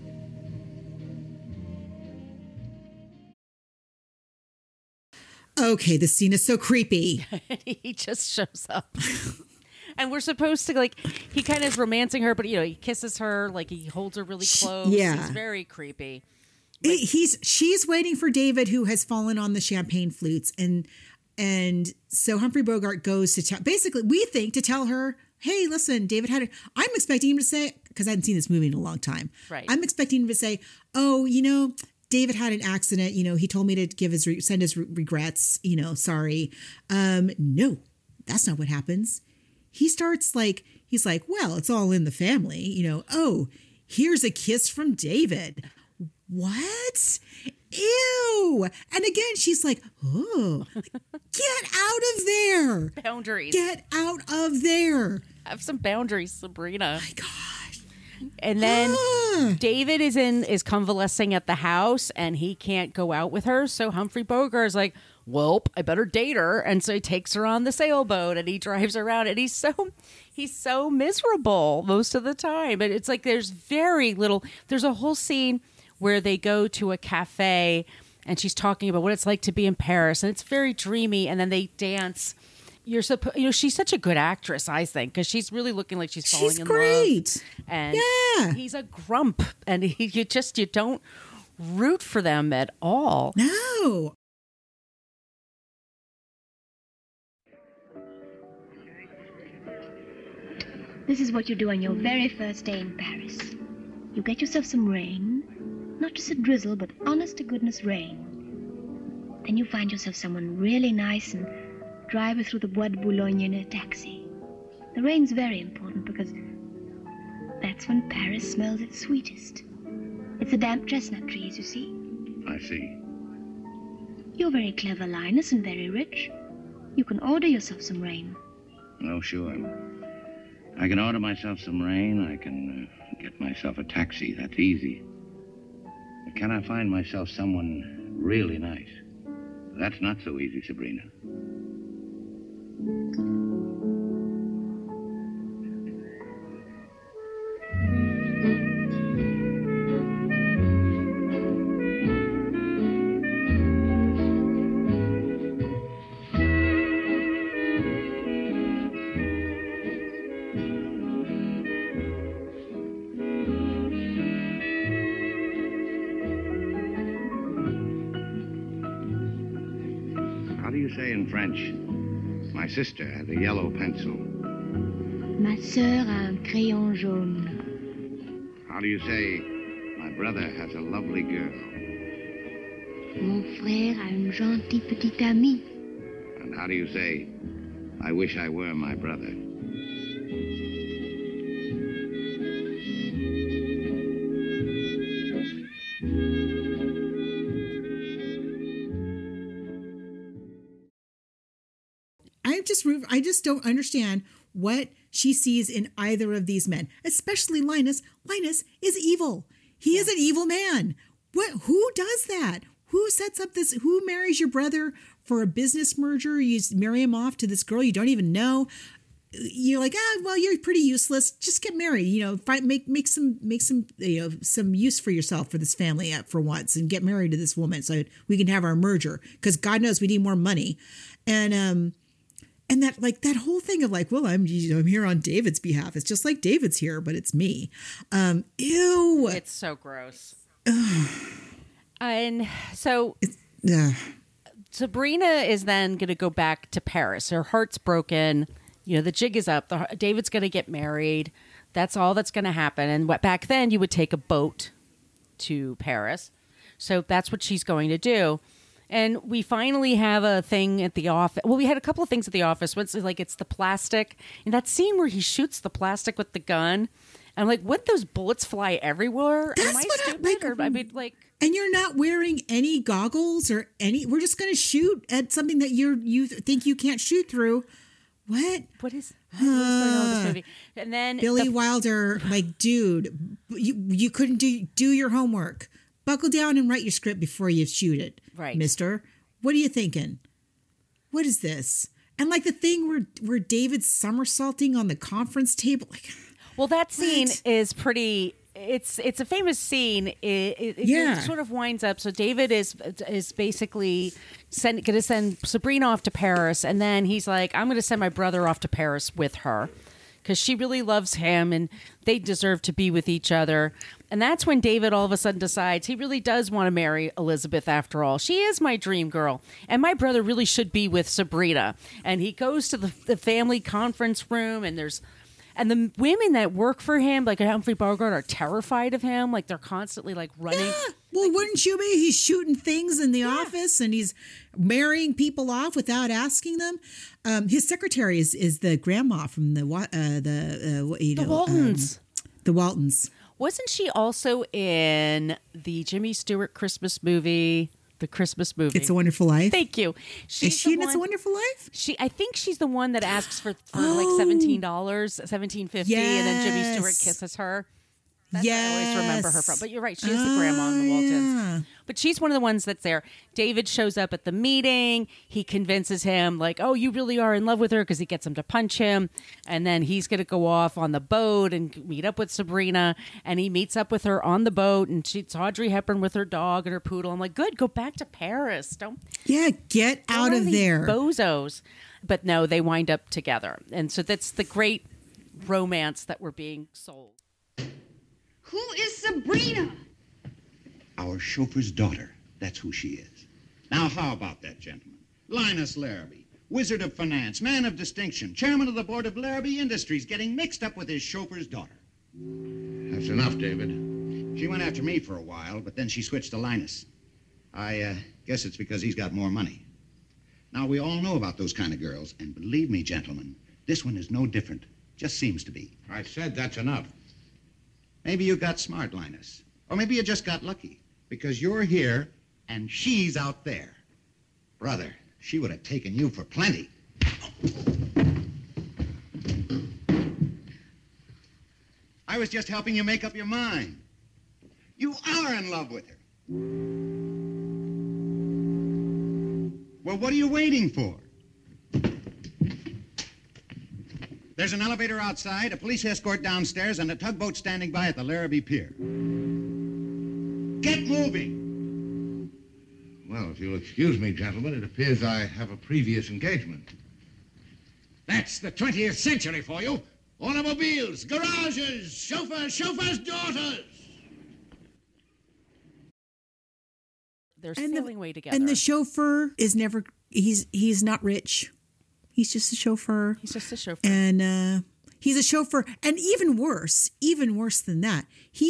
Okay, this scene is so creepy. He just shows up. And we're supposed to, like, he kind of is romancing her, but, you know, he kisses her, like, he holds her really close. Yeah. It's very creepy. She's waiting for David, who has fallen on the champagne flutes. And so Humphrey Bogart goes to tell, basically, we think to tell her, hey, listen, David had it. I'm expecting him to say, because I hadn't seen this movie in a long time. Right. I'm expecting him to say, oh, you know, David had an accident. You know, he told me to send his regrets, you know, sorry. No, that's not what happens. He starts he's like, well, it's all in the family, you know. Oh, here's a kiss from David. What? Ew. And again, she's like, oh, get out of there. Boundaries. Get out of there. Have some boundaries, Sabrina. My gosh. And then David is convalescing at the house and he can't go out with her. So Humphrey Bogart is like, well, I better date her. And so he takes her on the sailboat and he drives around and he's so miserable most of the time. And it's like there's a whole scene where they go to a cafe and she's talking about what it's like to be in Paris. And it's very dreamy. And then they dance. She's such a good actress, I think, because she's really looking like she's falling in great. love. And yeah. He's a grump, and you don't root for them at all. No. This is what you do on your very first day in Paris. You get yourself some rain, not just a drizzle, but honest-to-goodness rain. Then you find yourself someone really nice and drive her through the Bois de Boulogne in a taxi. The rain's very important because that's when Paris smells its sweetest. It's the damp chestnut trees, you see. I see. You're very clever, Linus, and very rich. You can order yourself some rain. Oh, sure. I can order myself some rain. I can get myself a taxi. That's easy. But can I find myself someone really nice? That's not so easy, Sabrina. How do you say in French, my sister has a yellow pencil? Ma sœur a un crayon jaune. How do you say, my brother has a lovely girl? Mon frère a une gentille petite amie. And how do you say, I wish I were my brother? I just don't understand what she sees in either of these men, especially Linus. Linus is evil. He is an evil man. Who does that? Who sets up this? Who marries your brother for a business merger? You marry him off to this girl you don't even know. You're like, well, you're pretty useless. Just get married. You know, make some some use for yourself for this family for once, and get married to this woman so we can have our merger. Because God knows we need more money, and And that like that whole thing of like, well, I'm here on David's behalf. It's just like David's here, but it's me. Ew. It's so gross. And so Sabrina is then going to go back to Paris. Her heart's broken. You know, the jig is up. David's going to get married. That's all that's going to happen. And back then, you would take a boat to Paris. So that's what she's going to do. And we finally have a thing at the office. Well, we had a couple of things at the office. Once, like, it's the plastic. And that scene where he shoots the plastic with the gun. I'm like, wouldn't those bullets fly everywhere? That's Am I what stupid? I mean, like... And you're not wearing any goggles or any... We're just going to shoot at something that you think you can't shoot through. What is going on in this movie? And then Billy Wilder, like, dude, you couldn't do your homework. Buckle down and write your script before you shoot it, right, mister? What are you thinking? What is this? And like the thing where David's somersaulting on the conference table. Like, well, that scene is pretty. It's a famous scene. It sort of winds up. So David is basically going to send Sabrina off to Paris, and then he's like, I'm going to send my brother off to Paris with her because she really loves him, and they deserve to be with each other. And that's when David all of a sudden decides he really does want to marry Elizabeth after all. She is my dream girl, and my brother really should be with Sabrina. And he goes to the family conference room, and the women that work for him, like Humphrey Bogart, are terrified of him. Like, they're constantly, like, running. Yeah. Well, wouldn't you be? He's shooting things in the office, and he's marrying people off without asking them. His secretary is the grandma from the Waltons. The Waltons. Wasn't she also in the Jimmy Stewart Christmas movie? The Christmas movie. It's a Wonderful Life. Thank you. Is she in It's a Wonderful Life? I think she's the one that asks for like $17, $17.50, and then Jimmy Stewart kisses her. That's what I always remember her from. But you're right. She is the grandma in the Waltons. Yeah. But she's one of the ones that's there. David shows up at the meeting. He convinces him, like, oh, you really are in love with her, because he gets him to punch him. And then he's going to go off on the boat and meet up with Sabrina. And he meets up with her on the boat. And it's Audrey Hepburn with her dog and her poodle. I'm like, good, go back to Paris. Get out of there. Bozos. But no, they wind up together. And so that's the great romance that we're being sold. Who is Sabrina? Our chauffeur's daughter. That's who she is. Now, how about that, gentlemen? Linus Larrabee, wizard of finance, man of distinction, chairman of the board of Larrabee Industries, getting mixed up with his chauffeur's daughter. That's enough, David. She went after me for a while, but then she switched to Linus. I guess it's because he's got more money. Now, we all know about those kind of girls, and believe me, gentlemen, this one is no different. Just seems to be. I said that's enough. Maybe you got smart, Linus. Or maybe you just got lucky, because you're here and she's out there. Brother, she would have taken you for plenty. I was just helping you make up your mind. You are in love with her. Well, what are you waiting for? There's an elevator outside, a police escort downstairs, and a tugboat standing by at the Larrabee Pier. Get moving! Well, if you'll excuse me, gentlemen, it appears I have a previous engagement. That's the 20th century for you. Automobiles, garages, chauffeurs' daughters. They're sailing way together. And the chauffeur is never, he's not rich. He's just a chauffeur. He's just a chauffeur. And he's a chauffeur. And even worse than that,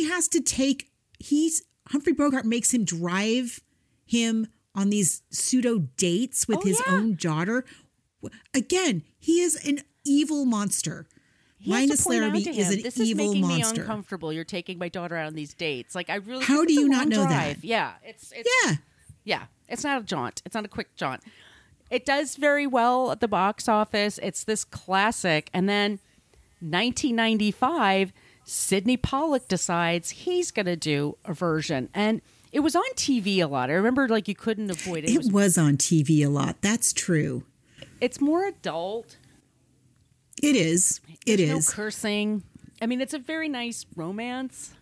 Humphrey Bogart makes him drive him on these pseudo dates with his own daughter. Again, he is an evil monster. Linus Larrabee is an evil monster. This is making me uncomfortable. You're taking my daughter out on these dates. Like, I really. How do you not know that? that? Yeah, yeah. It's not a jaunt. It's not a quick jaunt. It does very well at the box office. It's this classic, and then 1995, Sidney Pollack decides he's going to do a version, and it was on TV a lot. I remember, like, you couldn't avoid it. It was on TV a lot. That's true. It's more adult. It is. There's no cursing. I mean, it's a very nice romance,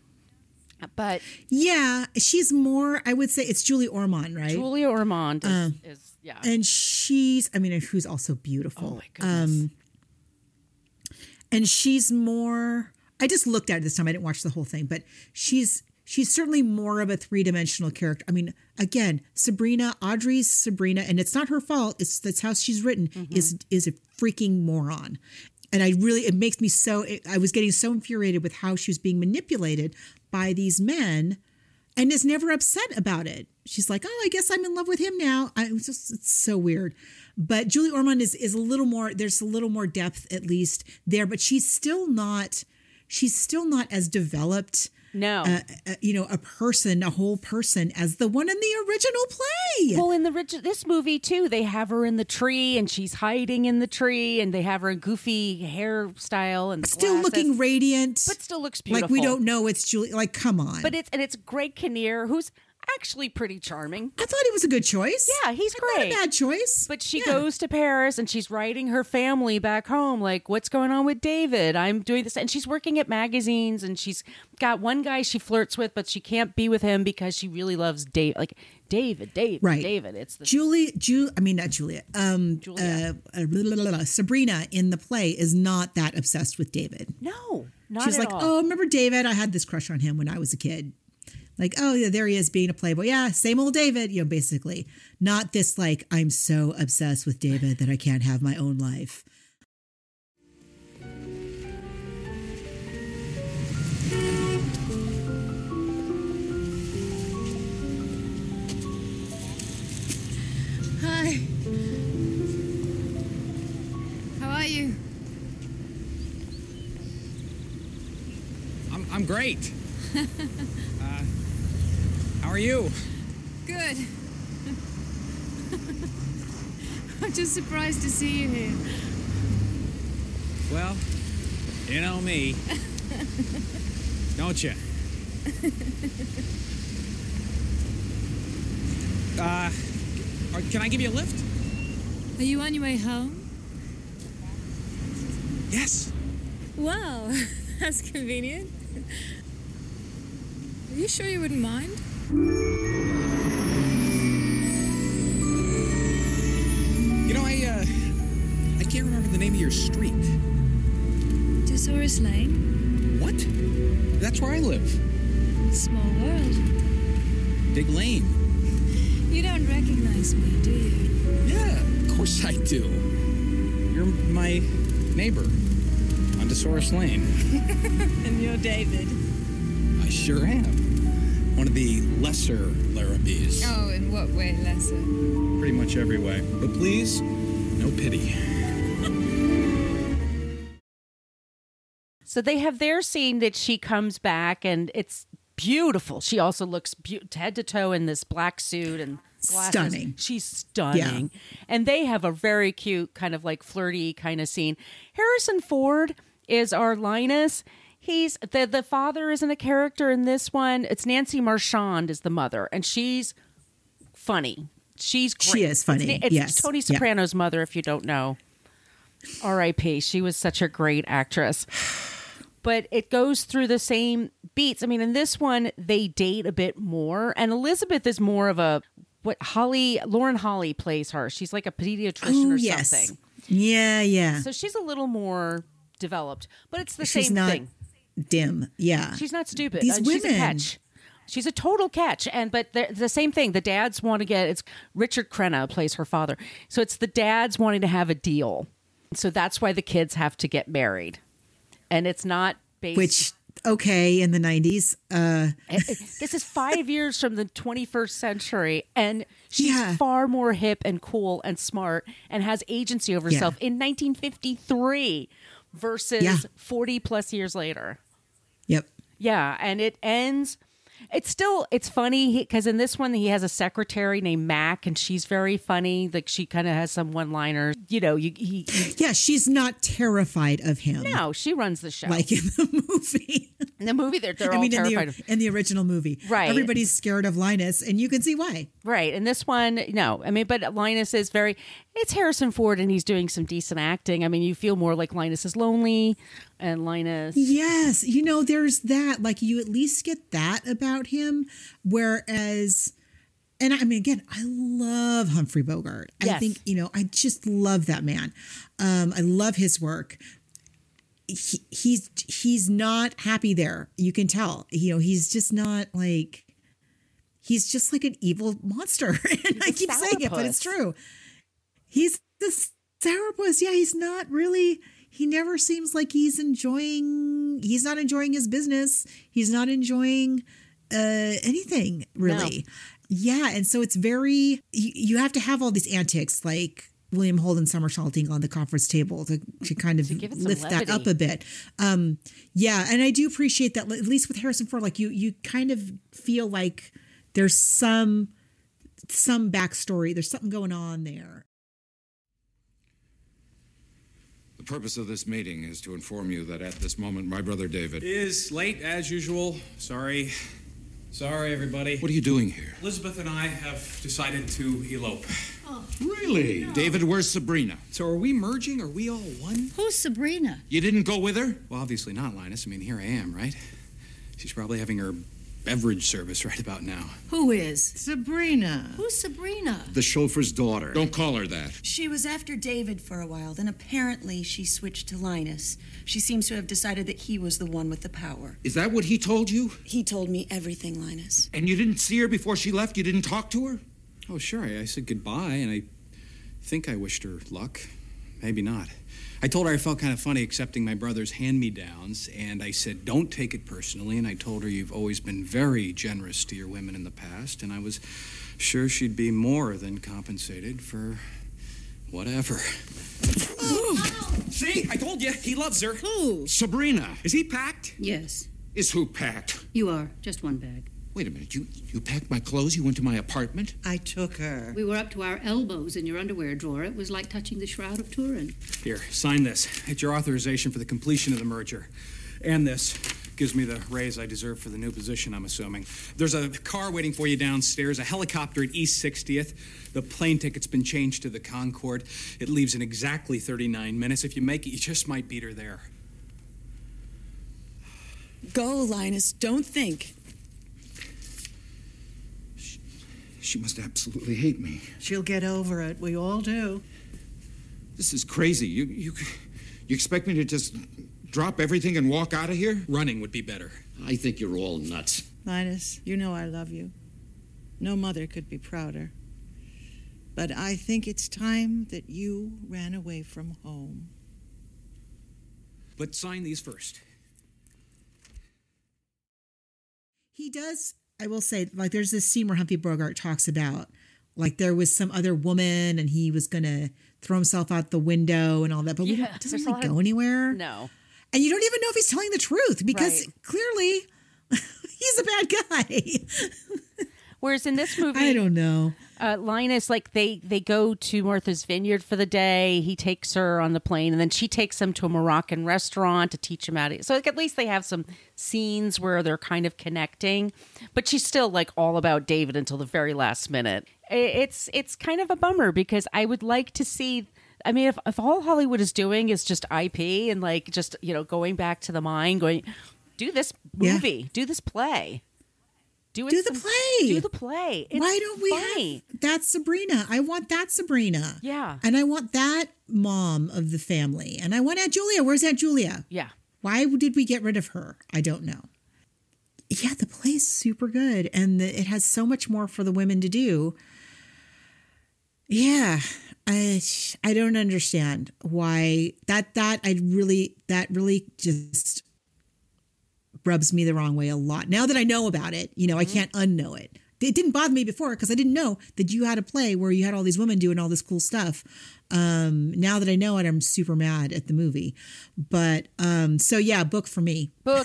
but yeah, she's more. I would say it's Julie Ormond, right? Julia Ormond is Yeah. And who's also beautiful. Oh my goodness. And she's more, I just looked at it this time. I didn't watch the whole thing, but she's certainly more of a three-dimensional character. I mean, again, Audrey's Sabrina, and it's not her fault. That's how she's written, is a freaking moron. And it makes me I was getting so infuriated with how she was being manipulated by these men and is never upset about it. She's like, oh, I guess I'm in love with him now. It's so weird. But Julie Ormond is a little more, there's a little more depth at least there, but she's still not as developed. No. A whole person as the one in the original play. Well, in this movie too, they have her in the tree and she's hiding in the tree and they have her in goofy hairstyle and still glasses, looking radiant. but still looks beautiful. Like we don't know it's Julie. Like, come on. But it's Greg Kinnear, who's actually pretty charming. I thought he was a good choice. Yeah, he's great. Not a bad choice. But she goes to Paris and she's writing her family back home, like, what's going on with David? I'm doing this. And she's working at magazines and she's got one guy she flirts with, but she can't be with him because she really loves David. Like, David. Right. David. It's the not Julia. Sabrina in the play is not that obsessed with David. No, not She's at like, all. oh, remember David? I had this crush on him when I was a kid. Like, oh, yeah, there he is being a playboy. Yeah, same old David, basically. Not this, like, I'm so obsessed with David that I can't have my own life. Hi. How are you? I'm great. How are you? Good. I'm just surprised to see you here. Well, you know me. Don't you? Can I give you a lift? Are you on your way home? Yes. Wow, that's convenient. Are you sure you wouldn't mind? You know, I can't remember the name of your street. Dosaurus Lane? What? That's where I live. Small world. Big Lane. You don't recognize me, do you? Yeah, of course I do. You're my neighbor on Dosaurus Lane. And you're David. I sure am. One of the lesser Larrabees. Oh, in what way lesser? Pretty much every way. But please, no pity. So they have their scene that she comes back and it's beautiful. She also looks head to toe in this black suit and glasses. Stunning. She's stunning. Yeah. And they have a very cute kind of like flirty kind of scene. Harrison Ford is our Linus. He's the father isn't a character in this one. It's Nancy Marchand is the mother, and she's funny. She's great. She is funny. It's Tony Soprano's mother, if you don't know. R.I.P. She was such a great actress. But it goes through the same beats. I mean, in this one, they date a bit more, and Elizabeth is more of a Lauren Holly plays her. She's like a pediatrician or something. Yeah. So she's a little more developed, but it's the She's same not thing. Dim. Yeah. She's not stupid. These women. She's a catch. She's a total catch. But the same thing. The dads want to it's Richard Crenna plays her father. So it's the dads wanting to have a deal. So that's why the kids have to get married. And it's not based. Which, okay, in the 90s. This is 5 years from the 21st century. And she's far more hip and cool and smart and has agency over herself in 1953 versus 40 plus years later. Yep. Yeah. And it ends. It's funny because in this one, he has a secretary named Mac and she's very funny. Like she kind of has some one-liners, she's not terrified of him. No, she runs the show. Like in the movie. In the movie, they're all terrified of in the original movie. Right. Everybody's scared of Linus and you can see why. Right. And this one, no. I mean, but Linus is it's Harrison Ford and he's doing some decent acting. I mean, you feel more like Linus is lonely and Linus. Yes. There's that. Like you at least get that about him. Whereas And I mean, again, I love Humphrey Bogart. Yes. I think, I just love that man. I love his work. He's not happy there. You can tell, he's just not like, he's just like an evil monster. And I keep saying it, but it's true. He's the sourpuss. Yeah. He's not really, he never seems like he's not enjoying his business. He's not enjoying anything really. No. Yeah. And so it's very, you have to have all these antics like William Holden somersaulting on the conference table to kind of lift that up a bit. Yeah. And I do appreciate that, at least with Harrison Ford, like you kind of feel like there's some backstory. There's something going on there. The purpose of this meeting is to inform you that at this moment, my brother David is late as usual. Sorry, everybody. What are you doing here? Elizabeth and I have decided to elope. Oh. Really? No. David, where's Sabrina? So are we merging? Are we all one? Who's Sabrina? You didn't go with her? Well, obviously not, Linus. I mean, here I am, right? She's probably having her beverage service right about now. Who is? Sabrina. Who's Sabrina? The chauffeur's daughter. Don't call her that. She was after David for a while, then apparently she switched to Linus. She seems to have decided that he was the one with the power. Is that what he told you? He told me everything, Linus. And you didn't see her before she left? You didn't talk to her? Oh, sure. I said goodbye, and I think I wished her luck. Maybe not. I told her I felt kind of funny accepting my brother's hand-me-downs, and I said, don't take it personally, and I told her you've always been very generous to your women in the past, and I was sure she'd be more than compensated for whatever. Oh. See? I told you, he loves her. Who? Sabrina. Is he packed? Yes. Is who packed? You are. Just one bag. Wait a minute, you packed my clothes? You went to my apartment? I took her. We were up to our elbows in your underwear drawer. It was like touching the Shroud of Turin. Here, sign this. It's your authorization for the completion of the merger. And this gives me the raise I deserve for the new position, I'm assuming. There's a car waiting for you downstairs, a helicopter at East 60th. The plane ticket's been changed to the Concorde. It leaves in exactly 39 minutes. If you make it, you just might beat her there. Go, Linus. Don't think. She must absolutely hate me. She'll get over it. We all do. This is crazy. You expect me to just drop everything and walk out of here? Running would be better. I think you're all nuts. Linus, you know I love you. No mother could be prouder. But I think it's time that you ran away from home. But sign these first. He does, I will say, like there's this scene where Humphrey Bogart talks about like there was some other woman and he was going to throw himself out the window and all that, but it doesn't really go anywhere. No. And you don't even know if he's telling the truth because clearly he's a bad guy. Whereas in this movie, I don't know. Linus, like they go to Martha's Vineyard for the day. He takes her on the plane, and then she takes him to a Moroccan restaurant to teach him how to. So like, at least they have some scenes where they're kind of connecting. But she's still like all about David until the very last minute. It's kind of a bummer because I would like to see. I mean, if all Hollywood is doing is just IP and like just going back to the mine, do this movie, do this play. Do the play. It's Why don't we have that Sabrina? I want that Sabrina. Yeah. And I want that mom of the family. And I want Aunt Julia. Where's Aunt Julia? Yeah. Why did we get rid of her? I don't know. Yeah, the play's super good. And it has so much more for the women to do. Yeah. I don't understand why that really just rubs me the wrong way a lot. Now that I know about it, I can't unknow it. It didn't bother me before because I didn't know that you had a play where you had all these women doing all this cool stuff. Now that I know it, I'm super mad at the movie. But so yeah, book for me. Book.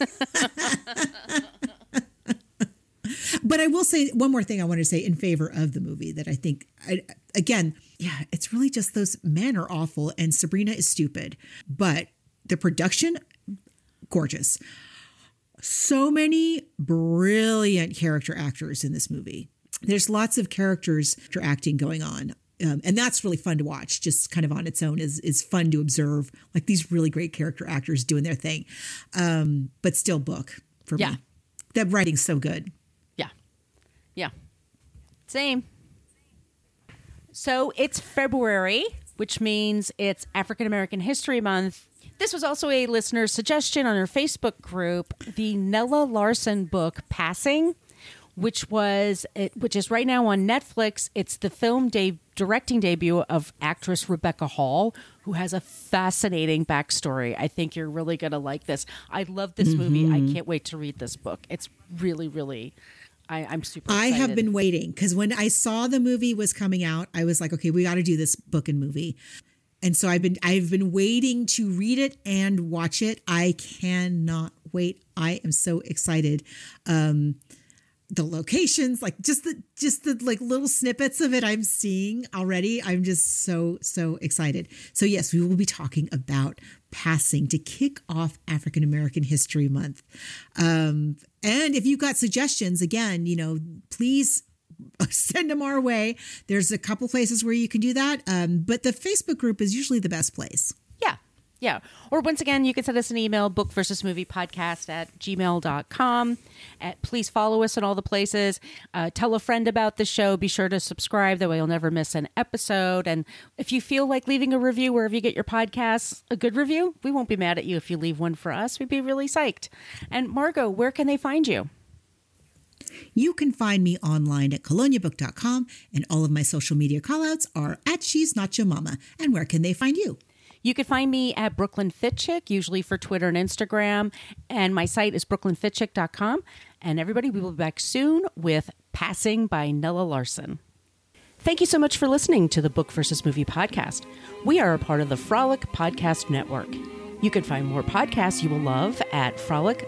But I will say one more thing I want to say in favor of the movie that I think, it's really just those men are awful and Sabrina is stupid. But the production, gorgeous. So many brilliant character actors in this movie. There's lots of character acting going on. And that's really fun to watch, just kind of on its own is fun to observe, like these really great character actors doing their thing. But still book for me. That writing's so good. Yeah. Same. So it's February, which means it's African American History Month. This was also a listener's suggestion on our Facebook group, the Nella Larson book, Passing, which is right now on Netflix. It's the directing debut of actress Rebecca Hall, who has a fascinating backstory. I think you're really going to like this. I love this movie. I can't wait to read this book. It's really, really... I'm super excited. I have been waiting because when I saw the movie was coming out, I was like, okay, we got to do this book and movie. And so I've been waiting to read it and watch it. I cannot wait. I am so excited. The locations, like just the like little snippets of it I'm seeing already. I'm just so excited. So yes, we will be talking about Passing to kick off African American History Month. And if you've got suggestions, again, please send them our way. There's a couple places where you can do that. But the Facebook group is usually the best place. Yeah. Or once again, you can send us an email, bookversusmoviepodcast@gmail.com. Please follow us in all the places. Tell a friend about the show. Be sure to subscribe. That way you'll never miss an episode. And if you feel like leaving a review wherever you get your podcasts, a good review, we won't be mad at you if you leave one for us. We'd be really psyched. And Margot, where can they find you? You can find me online at coloniabook.com, and all of my social media callouts are at She's Not Your Mama. And where can they find you? You can find me at Brooklyn Fitchick, usually for Twitter and Instagram. And my site is brooklynfitchick.com. And everybody, we will be back soon with Passing by Nella Larson. Thank you so much for listening to the Book versus Movie podcast. We are a part of the Frolic Podcast Network. You can find more podcasts you will love at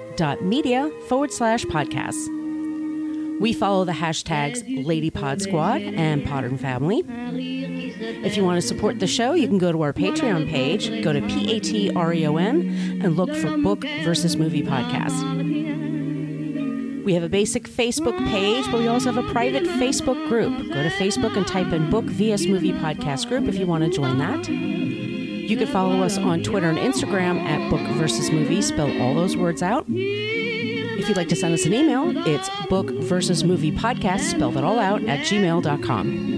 frolic.media/podcasts. We follow the hashtags LadyPodSquad and Podern Family. If you want to support the show, you can go to our Patreon page, go to Patreon, and look for Book versus Movie Podcast. We have a basic Facebook page, but we also have a private Facebook group. Go to Facebook and type in Book vs. Movie Podcast Group if you want to join that. You can follow us on Twitter and Instagram at Book versus Movie. Spell all those words out. If you'd like to send us an email, it's bookversusmoviepodcast, spell that all out, @gmail.com.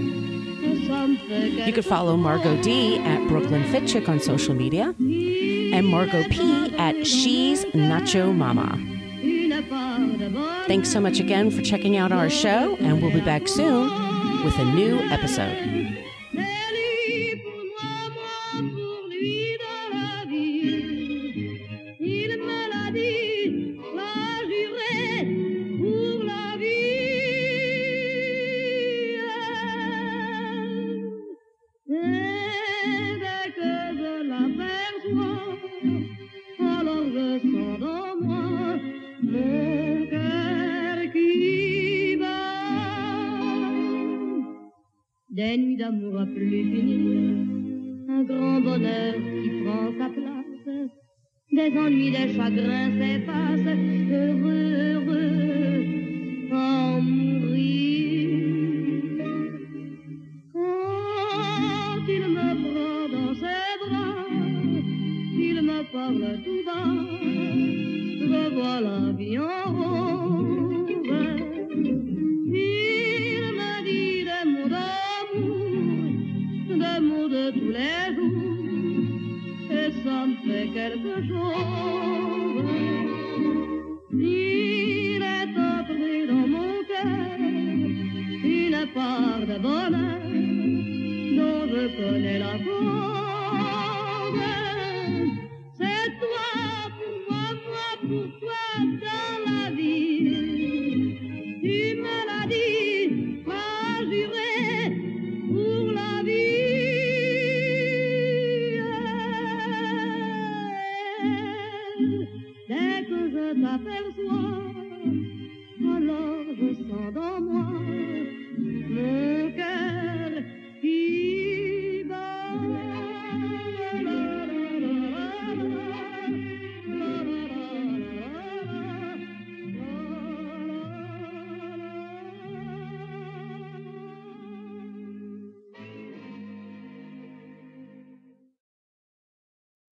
You can follow Margot D at Brooklyn Fitchick on social media and Margot P at She's Nacho Mama. Thanks so much again for checking out our show, and we'll be back soon with a new episode. Des nuits d'amour à plus finir, un grand bonheur qui prend sa place, des ennuis, des chagrins s'effacent, heureux, heureux, en mourir. Quand il me prend dans ses bras, il me parle tout bas, je vois la vie en rose. Il me dit des mots des mots de tous les jours, et ça me fait quelque chose. Il est entré dans mon cœur une part de bonheur dont je connais la cause. C'est toi pour moi, moi pour toi dans la vie. Tu me l'as dit, m'as juré pour la vie. Dès que je t'aperçois,